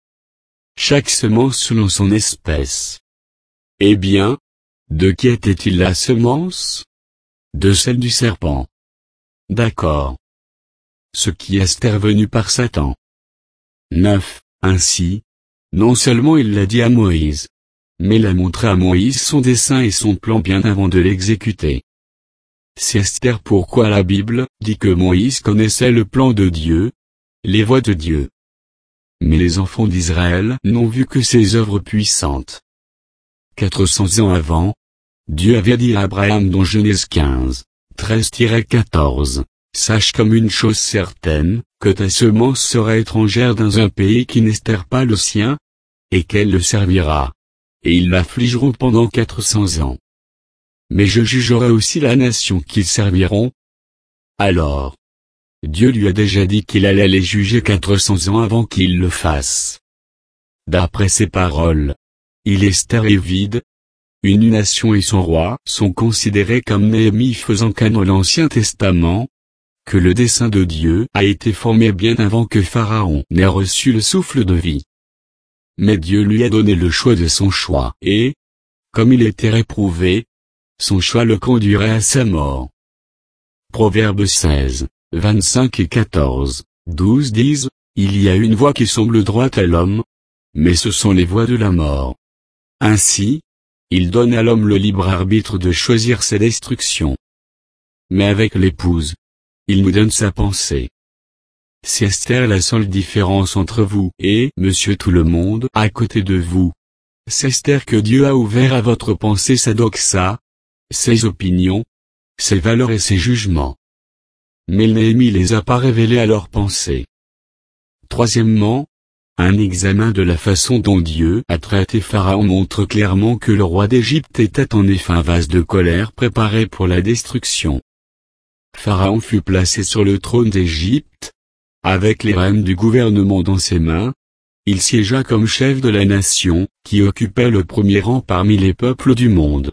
chaque semence selon son espèce. Eh bien, de qui était-il la semence? De celle du serpent. D'accord. Ce qui est intervenu par Satan. neuf. Ainsi, non seulement il l'a dit à Moïse, mais il a montré à Moïse son dessein et son plan bien avant de l'exécuter. C'est Esther pourquoi la Bible dit que Moïse connaissait le plan de Dieu, les voies de Dieu. Mais les enfants d'Israël n'ont vu que ses œuvres puissantes. quatre cents ans avant, Dieu avait dit à Abraham dans Genèse quinze, treize à quatorze, « Sache comme une chose certaine, que ta semence sera étrangère dans un pays qui n'est pas le sien, et qu'elle le servira. Et ils l'affligeront pendant quatre cents ans. Mais je jugerai aussi la nation qu'ils serviront. » Alors, Dieu lui a déjà dit qu'il allait les juger quatre cents ans avant qu'il le fasse. D'après ces paroles, il Esther est vide. Une nation et son roi sont considérés comme Néhémie faisant canon l'Ancien Testament, que le dessein de Dieu a été formé bien avant que Pharaon n'ait reçu le souffle de vie. Mais Dieu lui a donné le choix de son choix et, comme il était réprouvé, son choix le conduirait à sa mort. Proverbes seize, vingt-cinq et quatorze, douze disent, « Il y a une voie qui semble droite à l'homme, mais ce sont les voies de la mort. » Ainsi, il donne à l'homme le libre arbitre de choisir ses destructions. Mais avec l'épouse, il nous donne sa pensée. C'est Esther la seule différence entre vous et monsieur tout le monde à côté de vous. C'est Esther que Dieu a ouvert à votre pensée sa doxa, ses opinions, ses valeurs et ses jugements. Mais Néhémie les a pas révélés à leur pensée. Troisièmement, un examen de la façon dont Dieu a traité Pharaon montre clairement que le roi d'Égypte était en effet un vase de colère préparé pour la destruction. Pharaon fut placé sur le trône d'Égypte, avec les rênes du gouvernement dans ses mains. Il siégea comme chef de la nation, qui occupait le premier rang parmi les peuples du monde.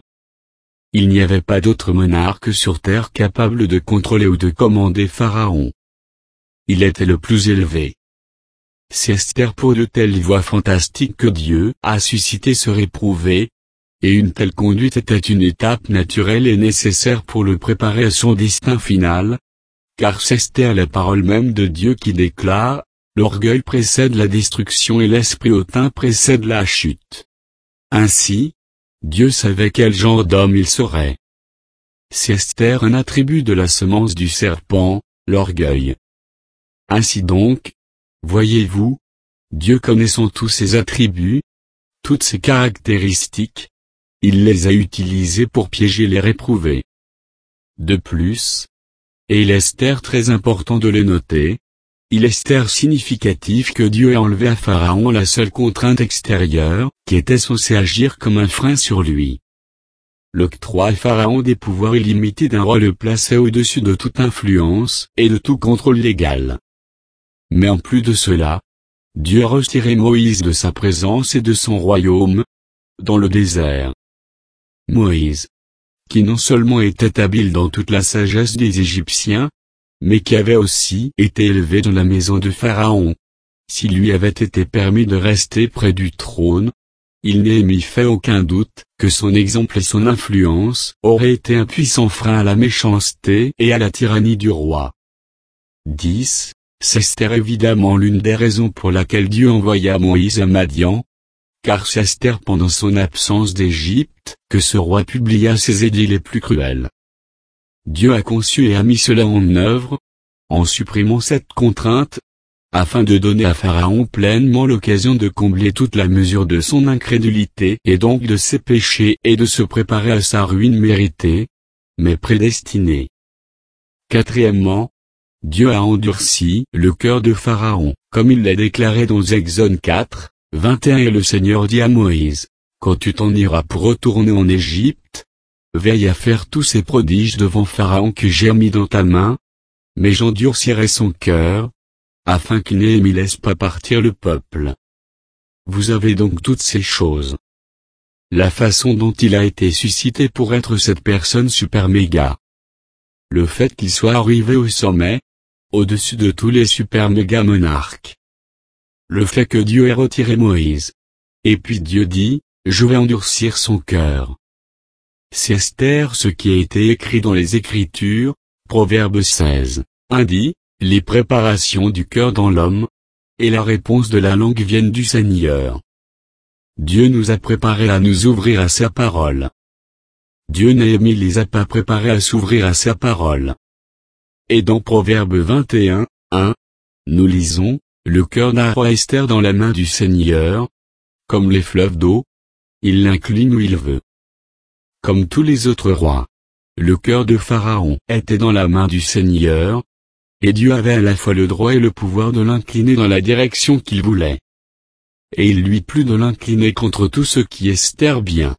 Il n'y avait pas d'autre monarque sur terre capable de contrôler ou de commander Pharaon. Il était le plus élevé. C'est Esther pour de telles voies fantastiques que Dieu a suscité se réprouver, et une telle conduite était une étape naturelle et nécessaire pour le préparer à son destin final, car c'est Esther la parole même de Dieu qui déclare, « L'orgueil précède la destruction et l'esprit hautain précède la chute. » Ainsi, Dieu savait quel genre d'homme il serait. C'est Esther un attribut de la semence du serpent, l'orgueil. Ainsi donc, voyez-vous, Dieu connaissant tous ses attributs, toutes ses caractéristiques, il les a utilisés pour piéger les réprouvés. De plus, et il est Esther très important de les noter, il est significatif que Dieu ait enlevé à Pharaon la seule contrainte extérieure, qui était censée agir comme un frein sur lui. L'octroi à Pharaon des pouvoirs illimités d'un roi le plaçait au-dessus de toute influence et de tout contrôle légal. Mais en plus de cela, Dieu a retiré Moïse de sa présence et de son royaume, dans le désert. Moïse, qui non seulement était habile dans toute la sagesse des Égyptiens, mais qui avait aussi été élevé dans la maison de Pharaon. S'il lui avait été permis de rester près du trône, il n'est émis fait aucun doute que son exemple et son influence auraient été un puissant frein à la méchanceté et à la tyrannie du roi. dix. C'est évidemment l'une des raisons pour laquelle Dieu envoya Moïse à Madian, car c'est pendant son absence d'Égypte que ce roi publia ses édits les plus cruels. Dieu a conçu et a mis cela en œuvre, en supprimant cette contrainte, afin de donner à Pharaon pleinement l'occasion de combler toute la mesure de son incrédulité et donc de ses péchés et de se préparer à sa ruine méritée, mais prédestinée. Quatrièmement, Dieu a endurci le cœur de Pharaon, comme il l'a déclaré dans Exode quatre, vingt et un et le Seigneur dit à Moïse, quand tu t'en iras pour retourner en Égypte, veille à faire tous ces prodiges devant Pharaon que j'ai mis dans ta main, mais j'endurcirai son cœur, afin qu'il ne laisse pas partir le peuple. Vous avez donc toutes ces choses. La façon dont il a été suscité pour être cette personne super méga. Le fait qu'il soit arrivé au sommet, au-dessus de tous les super méga monarques. Le fait que Dieu ait retiré Moïse. Et puis Dieu dit, je vais endurcir son cœur. C'est Esther ce qui a été écrit dans les Écritures, Proverbe seize, un dit, les préparations du cœur dans l'homme, et la réponse de la langue viennent du Seigneur. Dieu nous a préparés à nous ouvrir à sa parole. Dieu ne les a pas préparés à s'ouvrir à sa parole. Et dans Proverbe vingt et un, un, nous lisons, le cœur d'un roi Esther dans la main du Seigneur, comme les fleuves d'eau, il l'incline où il veut. Comme tous les autres rois, le cœur de Pharaon était dans la main du Seigneur, et Dieu avait à la fois le droit et le pouvoir de l'incliner dans la direction qu'il voulait. Et il lui plut de l'incliner contre tout ce qui Esther bien.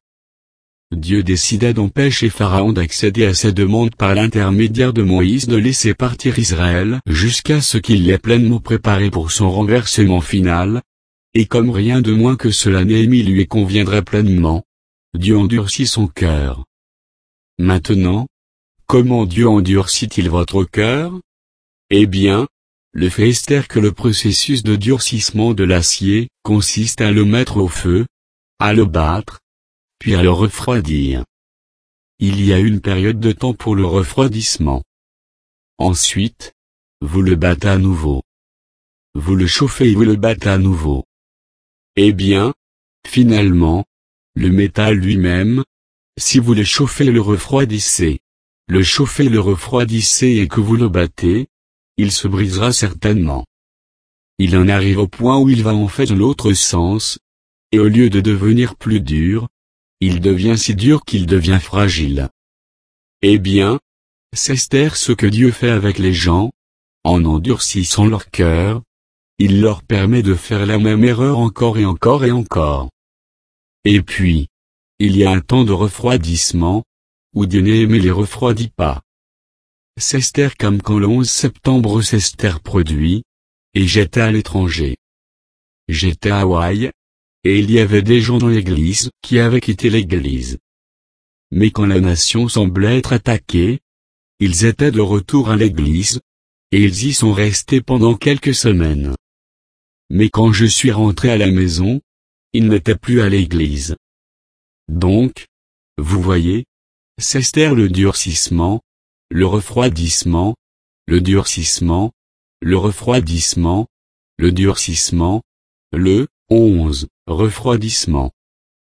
Dieu décida d'empêcher Pharaon d'accéder à sa demande par l'intermédiaire de Moïse de laisser partir Israël jusqu'à ce qu'il l'ait pleinement préparé pour son renversement final, et comme rien de moins que cela Néhémie lui conviendrait pleinement, Dieu endurcit son cœur. Maintenant, comment Dieu endurcit-il votre cœur? Eh bien, le fait Esther que le processus de durcissement de l'acier consiste à le mettre au feu, à le battre, puis à le refroidir. Il y a une période de temps pour le refroidissement. Ensuite, vous le battez à nouveau. Vous le chauffez et vous le battez à nouveau. Eh bien, finalement, le métal lui-même, si vous le chauffez et le refroidissez, le chauffez et le refroidissez et que vous le battez, il se brisera certainement. Il en arrive au point où il va en fait dans l'autre sens, et au lieu de devenir plus dur, il devient si dur qu'il devient fragile. Eh bien, c'est ce que Dieu fait avec les gens, en endurcissant leur cœur, il leur permet de faire la même erreur encore et encore et encore. Et puis, il y a un temps de refroidissement, où Dieu ne les refroidit pas. C'est Esther comme quand le onze septembre Esther produit, et j'étais à l'étranger. J'étais à Hawaï, et il y avait des gens dans l'église qui avaient quitté l'église. Mais quand la nation semblait être attaquée, ils étaient de retour à l'église, et ils y sont restés pendant quelques semaines. Mais quand je suis rentré à la maison, ils n'étaient plus à l'église. Donc, vous voyez, c'est Esther le durcissement, le refroidissement, le durcissement, le refroidissement, le durcissement, le onze, refroidissement.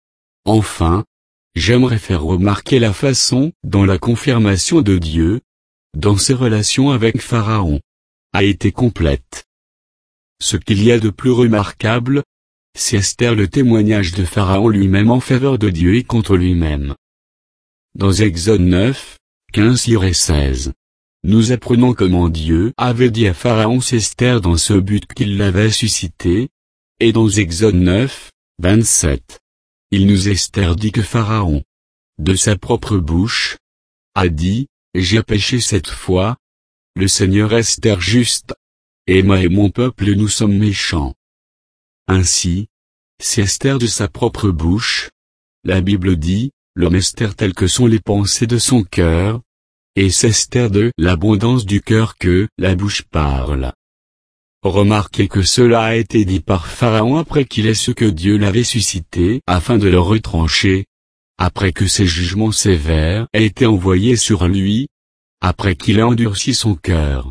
Enfin, j'aimerais faire remarquer la façon dont la confirmation de Dieu, dans ses relations avec Pharaon, a été complète. Ce qu'il y a de plus remarquable, c'est Esther le témoignage de Pharaon lui-même en faveur de Dieu et contre lui-même. Dans Exode neuf, quinze et seize. nous apprenons comment Dieu avait dit à Pharaon Esther dans ce but qu'il l'avait suscité, et dans Exode neuf, vingt-sept. Il nous Esther dit que Pharaon, de sa propre bouche, a dit, j'ai péché cette fois, le Seigneur Esther juste, et moi et mon peuple nous sommes méchants. Ainsi, c'est Esther de sa propre bouche, la Bible dit, l'homme Esther tel que sont les pensées de son cœur, et c'est Esther de l'abondance du cœur que la bouche parle. Remarquez que cela a été dit par Pharaon après qu'il ait ce que Dieu l'avait suscité afin de le retrancher, après que ses jugements sévères aient été envoyés sur lui, après qu'il ait endurci son cœur.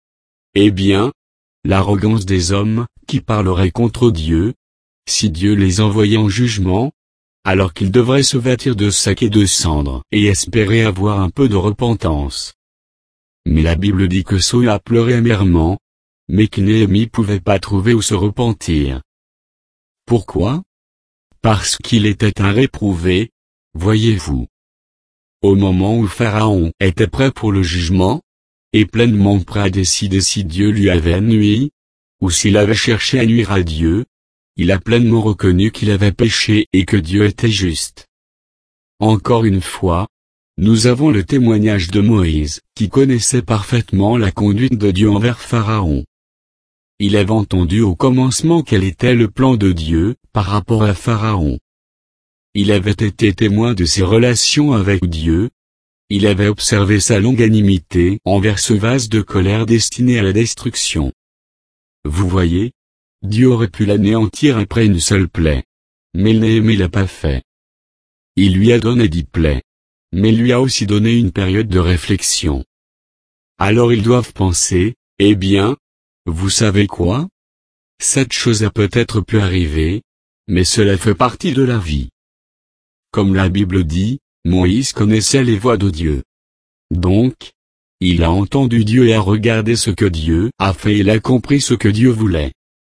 Eh bien, l'arrogance des hommes, qui parleraient contre Dieu, si Dieu les envoyait en jugement, alors qu'ils devraient se vêtir de sacs et de cendres et espérer avoir un peu de repentance. Mais la Bible dit que Saül a pleuré amèrement, mais que Néhémie pouvait pas trouver où se repentir. Pourquoi? Parce qu'il était un réprouvé, voyez-vous. Au moment où Pharaon était prêt pour le jugement, et pleinement prêt à décider si Dieu lui avait nui, ou s'il avait cherché à nuire à Dieu, il a pleinement reconnu qu'il avait péché et que Dieu était juste. Encore une fois, nous avons le témoignage de Moïse, qui connaissait parfaitement la conduite de Dieu envers Pharaon. Il avait entendu au commencement quel était le plan de Dieu, par rapport à Pharaon. Il avait été témoin de ses relations avec Dieu. Il avait observé sa longanimité envers ce vase de colère destiné à la destruction. Vous voyez, Dieu aurait pu l'anéantir après une seule plaie. Mais Néhémie l'a pas fait. Il lui a donné dix plaies. Mais lui a aussi donné une période de réflexion. Alors ils doivent penser, eh bien, vous savez quoi? Cette chose a peut-être pu arriver, mais cela fait partie de la vie. Comme la Bible dit, Moïse connaissait les voies de Dieu. Donc, il a entendu Dieu et a regardé ce que Dieu a fait et il a compris ce que Dieu voulait.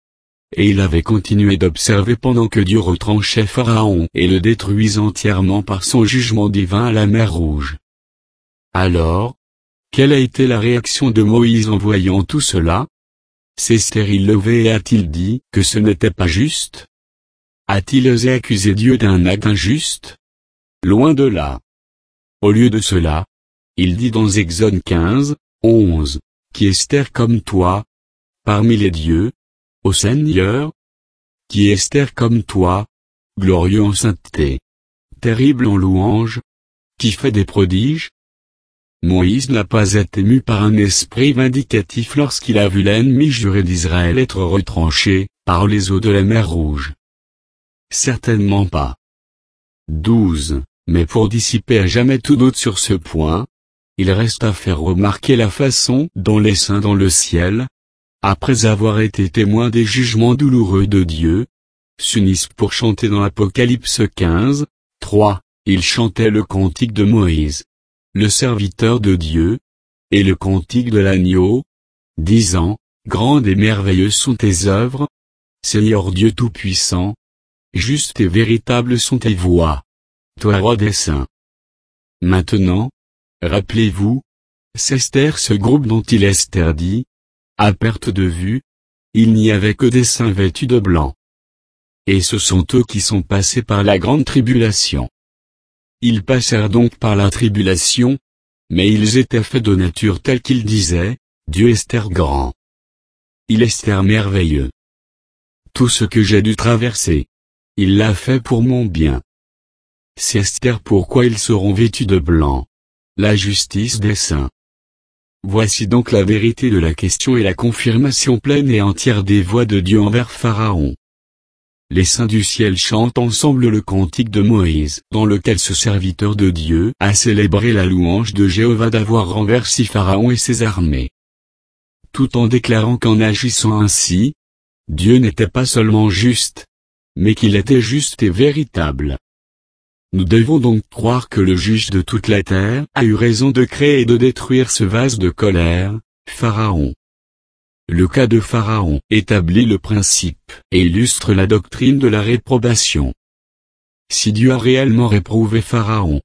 Et il avait continué d'observer pendant que Dieu retranchait Pharaon et le détruisait entièrement par son jugement divin à la mer Rouge. Alors, quelle a été la réaction de Moïse en voyant tout cela? S'est-il levé et a-t-il dit que ce n'était pas juste? A-t-il osé accuser Dieu d'un acte injuste? Loin de là. Au lieu de cela, il dit dans Exode quinze, onze, qui est Esther comme toi, parmi les dieux, ô Seigneur, qui est Esther comme toi, glorieux en sainteté, terrible en louange, qui fait des prodiges? Moïse n'a pas été ému par un esprit vindicatif lorsqu'il a vu l'ennemi juré d'Israël être retranché par les eaux de la mer Rouge. Certainement pas. douze. Mais pour dissiper à jamais tout doute sur ce point, il reste à faire remarquer la façon dont les saints dans le ciel, après avoir été témoins des jugements douloureux de Dieu, s'unissent pour chanter dans l'Apocalypse quinze, trois, ils chantaient le cantique de Moïse, le serviteur de Dieu, et le cantique de l'agneau, disant, grandes et merveilleuses sont tes œuvres, Seigneur Dieu Tout-Puissant, justes et véritables sont tes voies, toi roi des saints. Maintenant, rappelez-vous, c'est Esther ce groupe dont il Esther dit, à perte de vue, il n'y avait que des saints vêtus de blanc. Et ce sont eux qui sont passés par la grande tribulation. Ils passèrent donc par la tribulation, mais ils étaient faits de nature telle qu'ils disaient, Dieu Esther grand. Il Esther merveilleux. Tout ce que j'ai dû traverser, il l'a fait pour mon bien. C'est Esther pourquoi ils seront vêtus de blanc. La justice des saints. Voici donc la vérité de la question et la confirmation pleine et entière des voies de Dieu envers Pharaon. Les saints du ciel chantent ensemble le cantique de Moïse, dans lequel ce serviteur de Dieu a célébré la louange de Jéhovah d'avoir renversé Pharaon et ses armées. Tout en déclarant qu'en agissant ainsi, Dieu n'était pas seulement juste, mais qu'il était juste et véritable. Nous devons donc croire que le juge de toute la terre a eu raison de créer et de détruire ce vase de colère, Pharaon. Le cas de Pharaon établit le principe et illustre la doctrine de la réprobation. Si Dieu a réellement réprouvé Pharaon,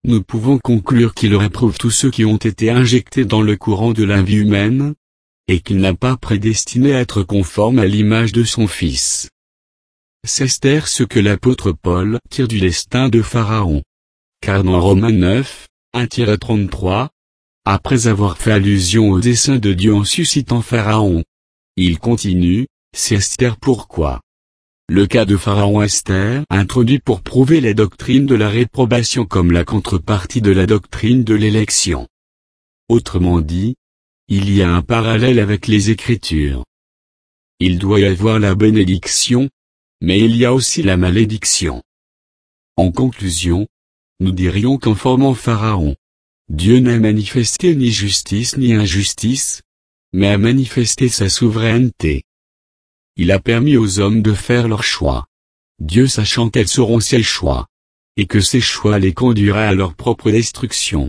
nous pouvons conclure qu'il réprouve tous ceux qui ont été injectés dans le courant de la vie humaine, et qu'il n'a pas prédestiné à être conforme à l'image de son Fils. C'est Esther ce que l'apôtre Paul tire du destin de Pharaon. Car dans Romains neuf, un à trente-trois, après avoir fait allusion au dessein de Dieu en suscitant Pharaon, il continue, c'est Esther pourquoi. Le cas de Pharaon-Esther introduit pour prouver la doctrine de la réprobation comme la contrepartie de la doctrine de l'élection. Autrement dit, il y a un parallèle avec les Écritures. Il doit y avoir la bénédiction, mais il y a aussi la malédiction. En conclusion, nous dirions qu'en formant Pharaon, Dieu n'a manifesté ni justice ni injustice, mais a manifesté sa souveraineté. Il a permis aux hommes de faire leur choix, Dieu sachant quels seront ses choix, et que ces choix les conduiraient à leur propre destruction.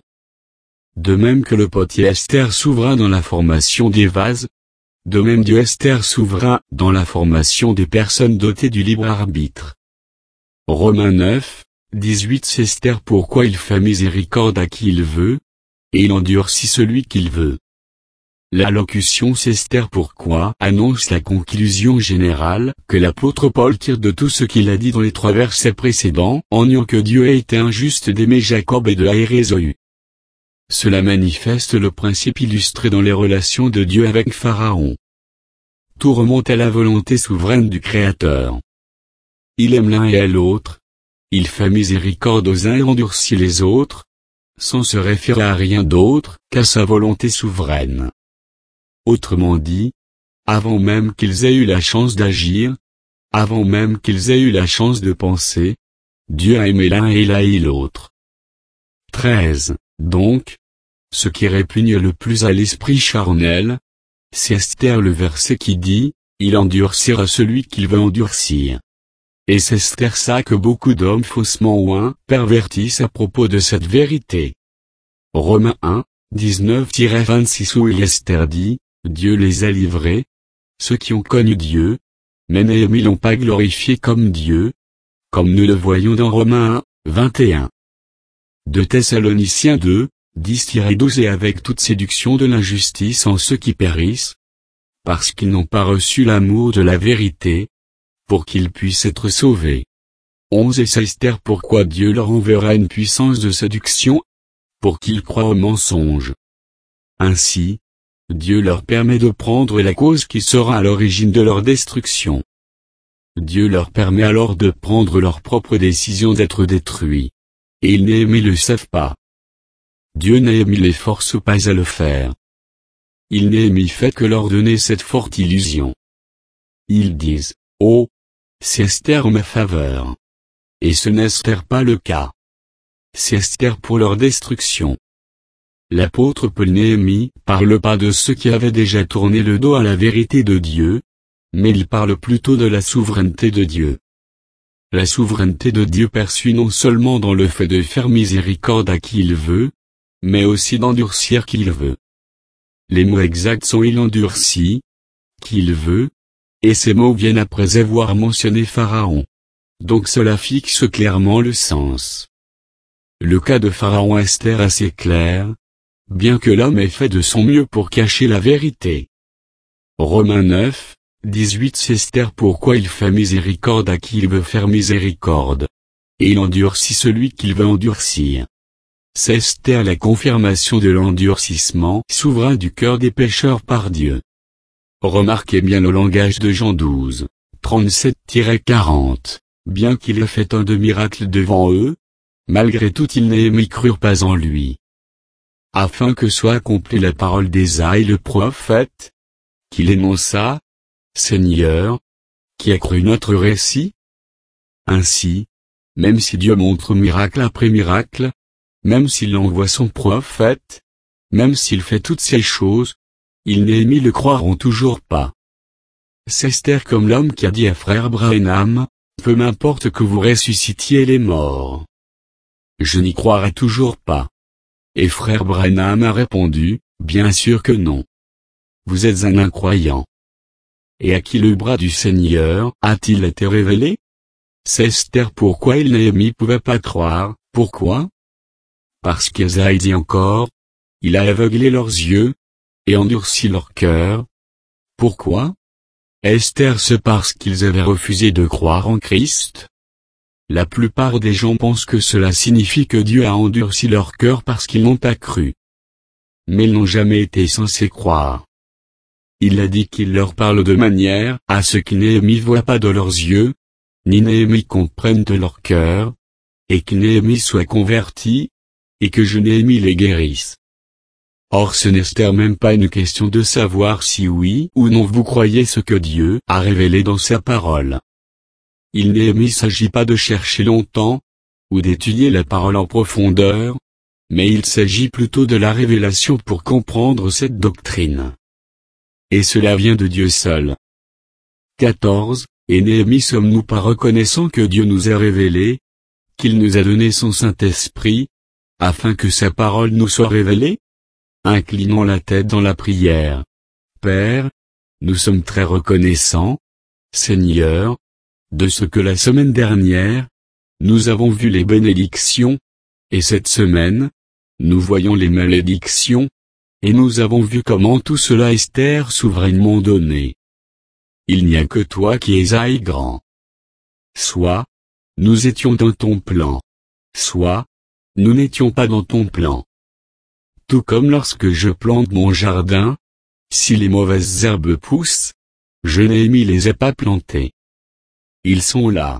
De même que le potier Esther souverain dans la formation des vases, de même Dieu Esther souverain dans la formation des personnes dotées du libre arbitre. Romains neuf, dix-huit C'est Esther pourquoi il fait miséricorde à qui il veut, et il endurcit celui qu'il veut. La locution c'est Esther pourquoi annonce la conclusion générale que l'apôtre Paul tire de tout ce qu'il a dit dans les trois versets précédents en niant que Dieu a été injuste d'aimer Jacob et de haïr Ésaü. Cela manifeste le principe illustré dans les relations de Dieu avec Pharaon. Tout remonte à la volonté souveraine du Créateur. Il aime l'un et l'autre. Il fait miséricorde aux uns et endurcit les autres, sans se référer à rien d'autre qu'à sa volonté souveraine. Autrement dit, avant même qu'ils aient eu la chance d'agir, avant même qu'ils aient eu la chance de penser, Dieu a aimé l'un et il a haï l'autre. treize. Donc, ce qui répugne le plus à l'esprit charnel, c'est Esther le verset qui dit, il endurcira celui qu'il veut endurcir. Et c'est Esther ça que beaucoup d'hommes faussement oints pervertissent à propos de cette vérité. Romains un, dix-neuf à vingt-six où il Esther dit, Dieu les a livrés, ceux qui ont connu Dieu, mais Néhémie l'ont pas glorifié comme Dieu, comme nous le voyons dans Romains un, vingt et un. deux Thessaloniciens deux, dix à douze Et avec toute séduction de l'injustice en ceux qui périssent, parce qu'ils n'ont pas reçu l'amour de la vérité, pour qu'ils puissent être sauvés. onze Et c'est Esther pourquoi Dieu leur enverra une puissance de séduction, pour qu'ils croient au mensonge. Ainsi, Dieu leur permet de prendre la cause qui sera à l'origine de leur destruction. Dieu leur permet alors de prendre leur propre décision d'être détruits. Et ils Néhémie le savent pas. Dieu Néhémie les force pas à le faire. Il Néhémie fait que leur donner cette forte illusion. Ils disent, oh, c'est Esther en ma faveur. Et ce n'est Esther pas le cas. C'est Esther pour leur destruction. L'apôtre Paul Néhémie parle pas de ceux qui avaient déjà tourné le dos à la vérité de Dieu, mais il parle plutôt de la souveraineté de Dieu. La souveraineté de Dieu perçue non seulement dans le fait de faire miséricorde à qui il veut, mais aussi d'endurcir qui il veut. Les mots exacts sont il endurcit, qui il veut, et ces mots viennent après avoir mentionné Pharaon. Donc cela fixe clairement le sens. Le cas de Pharaon Esther est assez clair, bien que l'homme ait fait de son mieux pour cacher la vérité. Romains neuf, dix-huit C'est Esther pourquoi il fait miséricorde à qui il veut faire miséricorde. Et il endurcit celui qu'il veut endurcir. C'est Esther la confirmation de l'endurcissement souverain du cœur des pécheurs par Dieu. Remarquez bien le langage de Jean douze, trente-sept à quarante. Bien qu'il ait fait un de miracles devant eux, malgré tout ils Néhémie crurent pas en lui. Afin que soit accomplie la parole d'Ésaïe le prophète, qu'il énonça, Seigneur, qui a cru notre récit? Ainsi, même si Dieu montre miracle après miracle, même s'il envoie son prophète, même s'il fait toutes ces choses, ils Néhémie le croiront toujours pas. C'est Esther comme l'homme qui a dit à frère Branham, peu m'importe que vous ressuscitiez les morts. Je n'y croirai toujours pas. Et frère Branham a répondu, bien sûr que non. Vous êtes un incroyant. Et à qui le bras du Seigneur a-t-il été révélé? C'est Esther pourquoi il Néhémie pouvait pas croire, pourquoi? Parce qu'Ésaïe dit encore, il a aveuglé leurs yeux, et endurci leur cœur. Pourquoi? Est-ce parce qu'ils avaient refusé de croire en Christ? La plupart des gens pensent que cela signifie que Dieu a endurci leur cœur parce qu'ils n'ont pas cru. Mais ils n'ont jamais été censés croire. Il a dit qu'il leur parle de manière à ce que Néhémie voie pas de leurs yeux, ni Néhémie comprenne de leur cœur, et que Néhémie soit converti, et que je Néhémie les guérisse. Or ce n'est même pas une question de savoir si oui ou non vous croyez ce que Dieu a révélé dans sa parole. Il Néhémie s'agit pas de chercher longtemps, ou d'étudier la parole en profondeur, mais il s'agit plutôt de la révélation pour comprendre cette doctrine. Et cela vient de Dieu seul. quatorze. Et Néhémie sommes-nous pas reconnaissants que Dieu nous a révélé, qu'il nous a donné son Saint-Esprit, afin que sa parole nous soit révélée? Inclinons la tête dans la prière. Père, nous sommes très reconnaissants, Seigneur, de ce que la semaine dernière, nous avons vu les bénédictions, et cette semaine, nous voyons les malédictions, et nous avons vu comment tout cela est souverainement donné. Il n'y a que toi qui es haut et grand. Soit, nous étions dans ton plan. Soit, nous n'étions pas dans ton plan. Tout comme lorsque je plante mon jardin, si les mauvaises herbes poussent, je Néhémie les ai pas plantées. Ils sont là.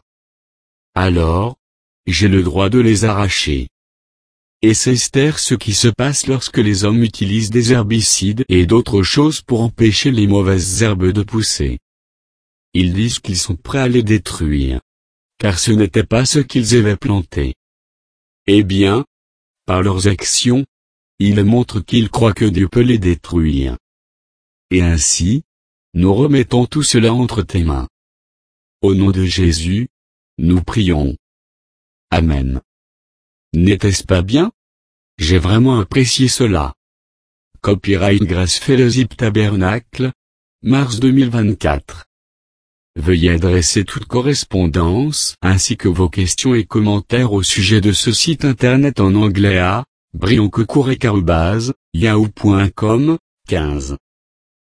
Alors, j'ai le droit de les arracher. Et c'est ce qui se passe lorsque les hommes utilisent des herbicides et d'autres choses pour empêcher les mauvaises herbes de pousser. Ils disent qu'ils sont prêts à les détruire. Car ce n'était pas ce qu'ils avaient planté. Eh bien, par leurs actions, ils montrent qu'ils croient que Dieu peut les détruire. Et ainsi, nous remettons tout cela entre tes mains. Au nom de Jésus, nous prions. Amen. N'était-ce pas bien? J'ai vraiment apprécié cela. Copyright Grace Fellowship Tabernacle, mars deux mille vingt-quatre. Veuillez adresser toute correspondance ainsi que vos questions et commentaires au sujet de ce site internet en anglais à brioncourt arobase yahoo point com, quinze.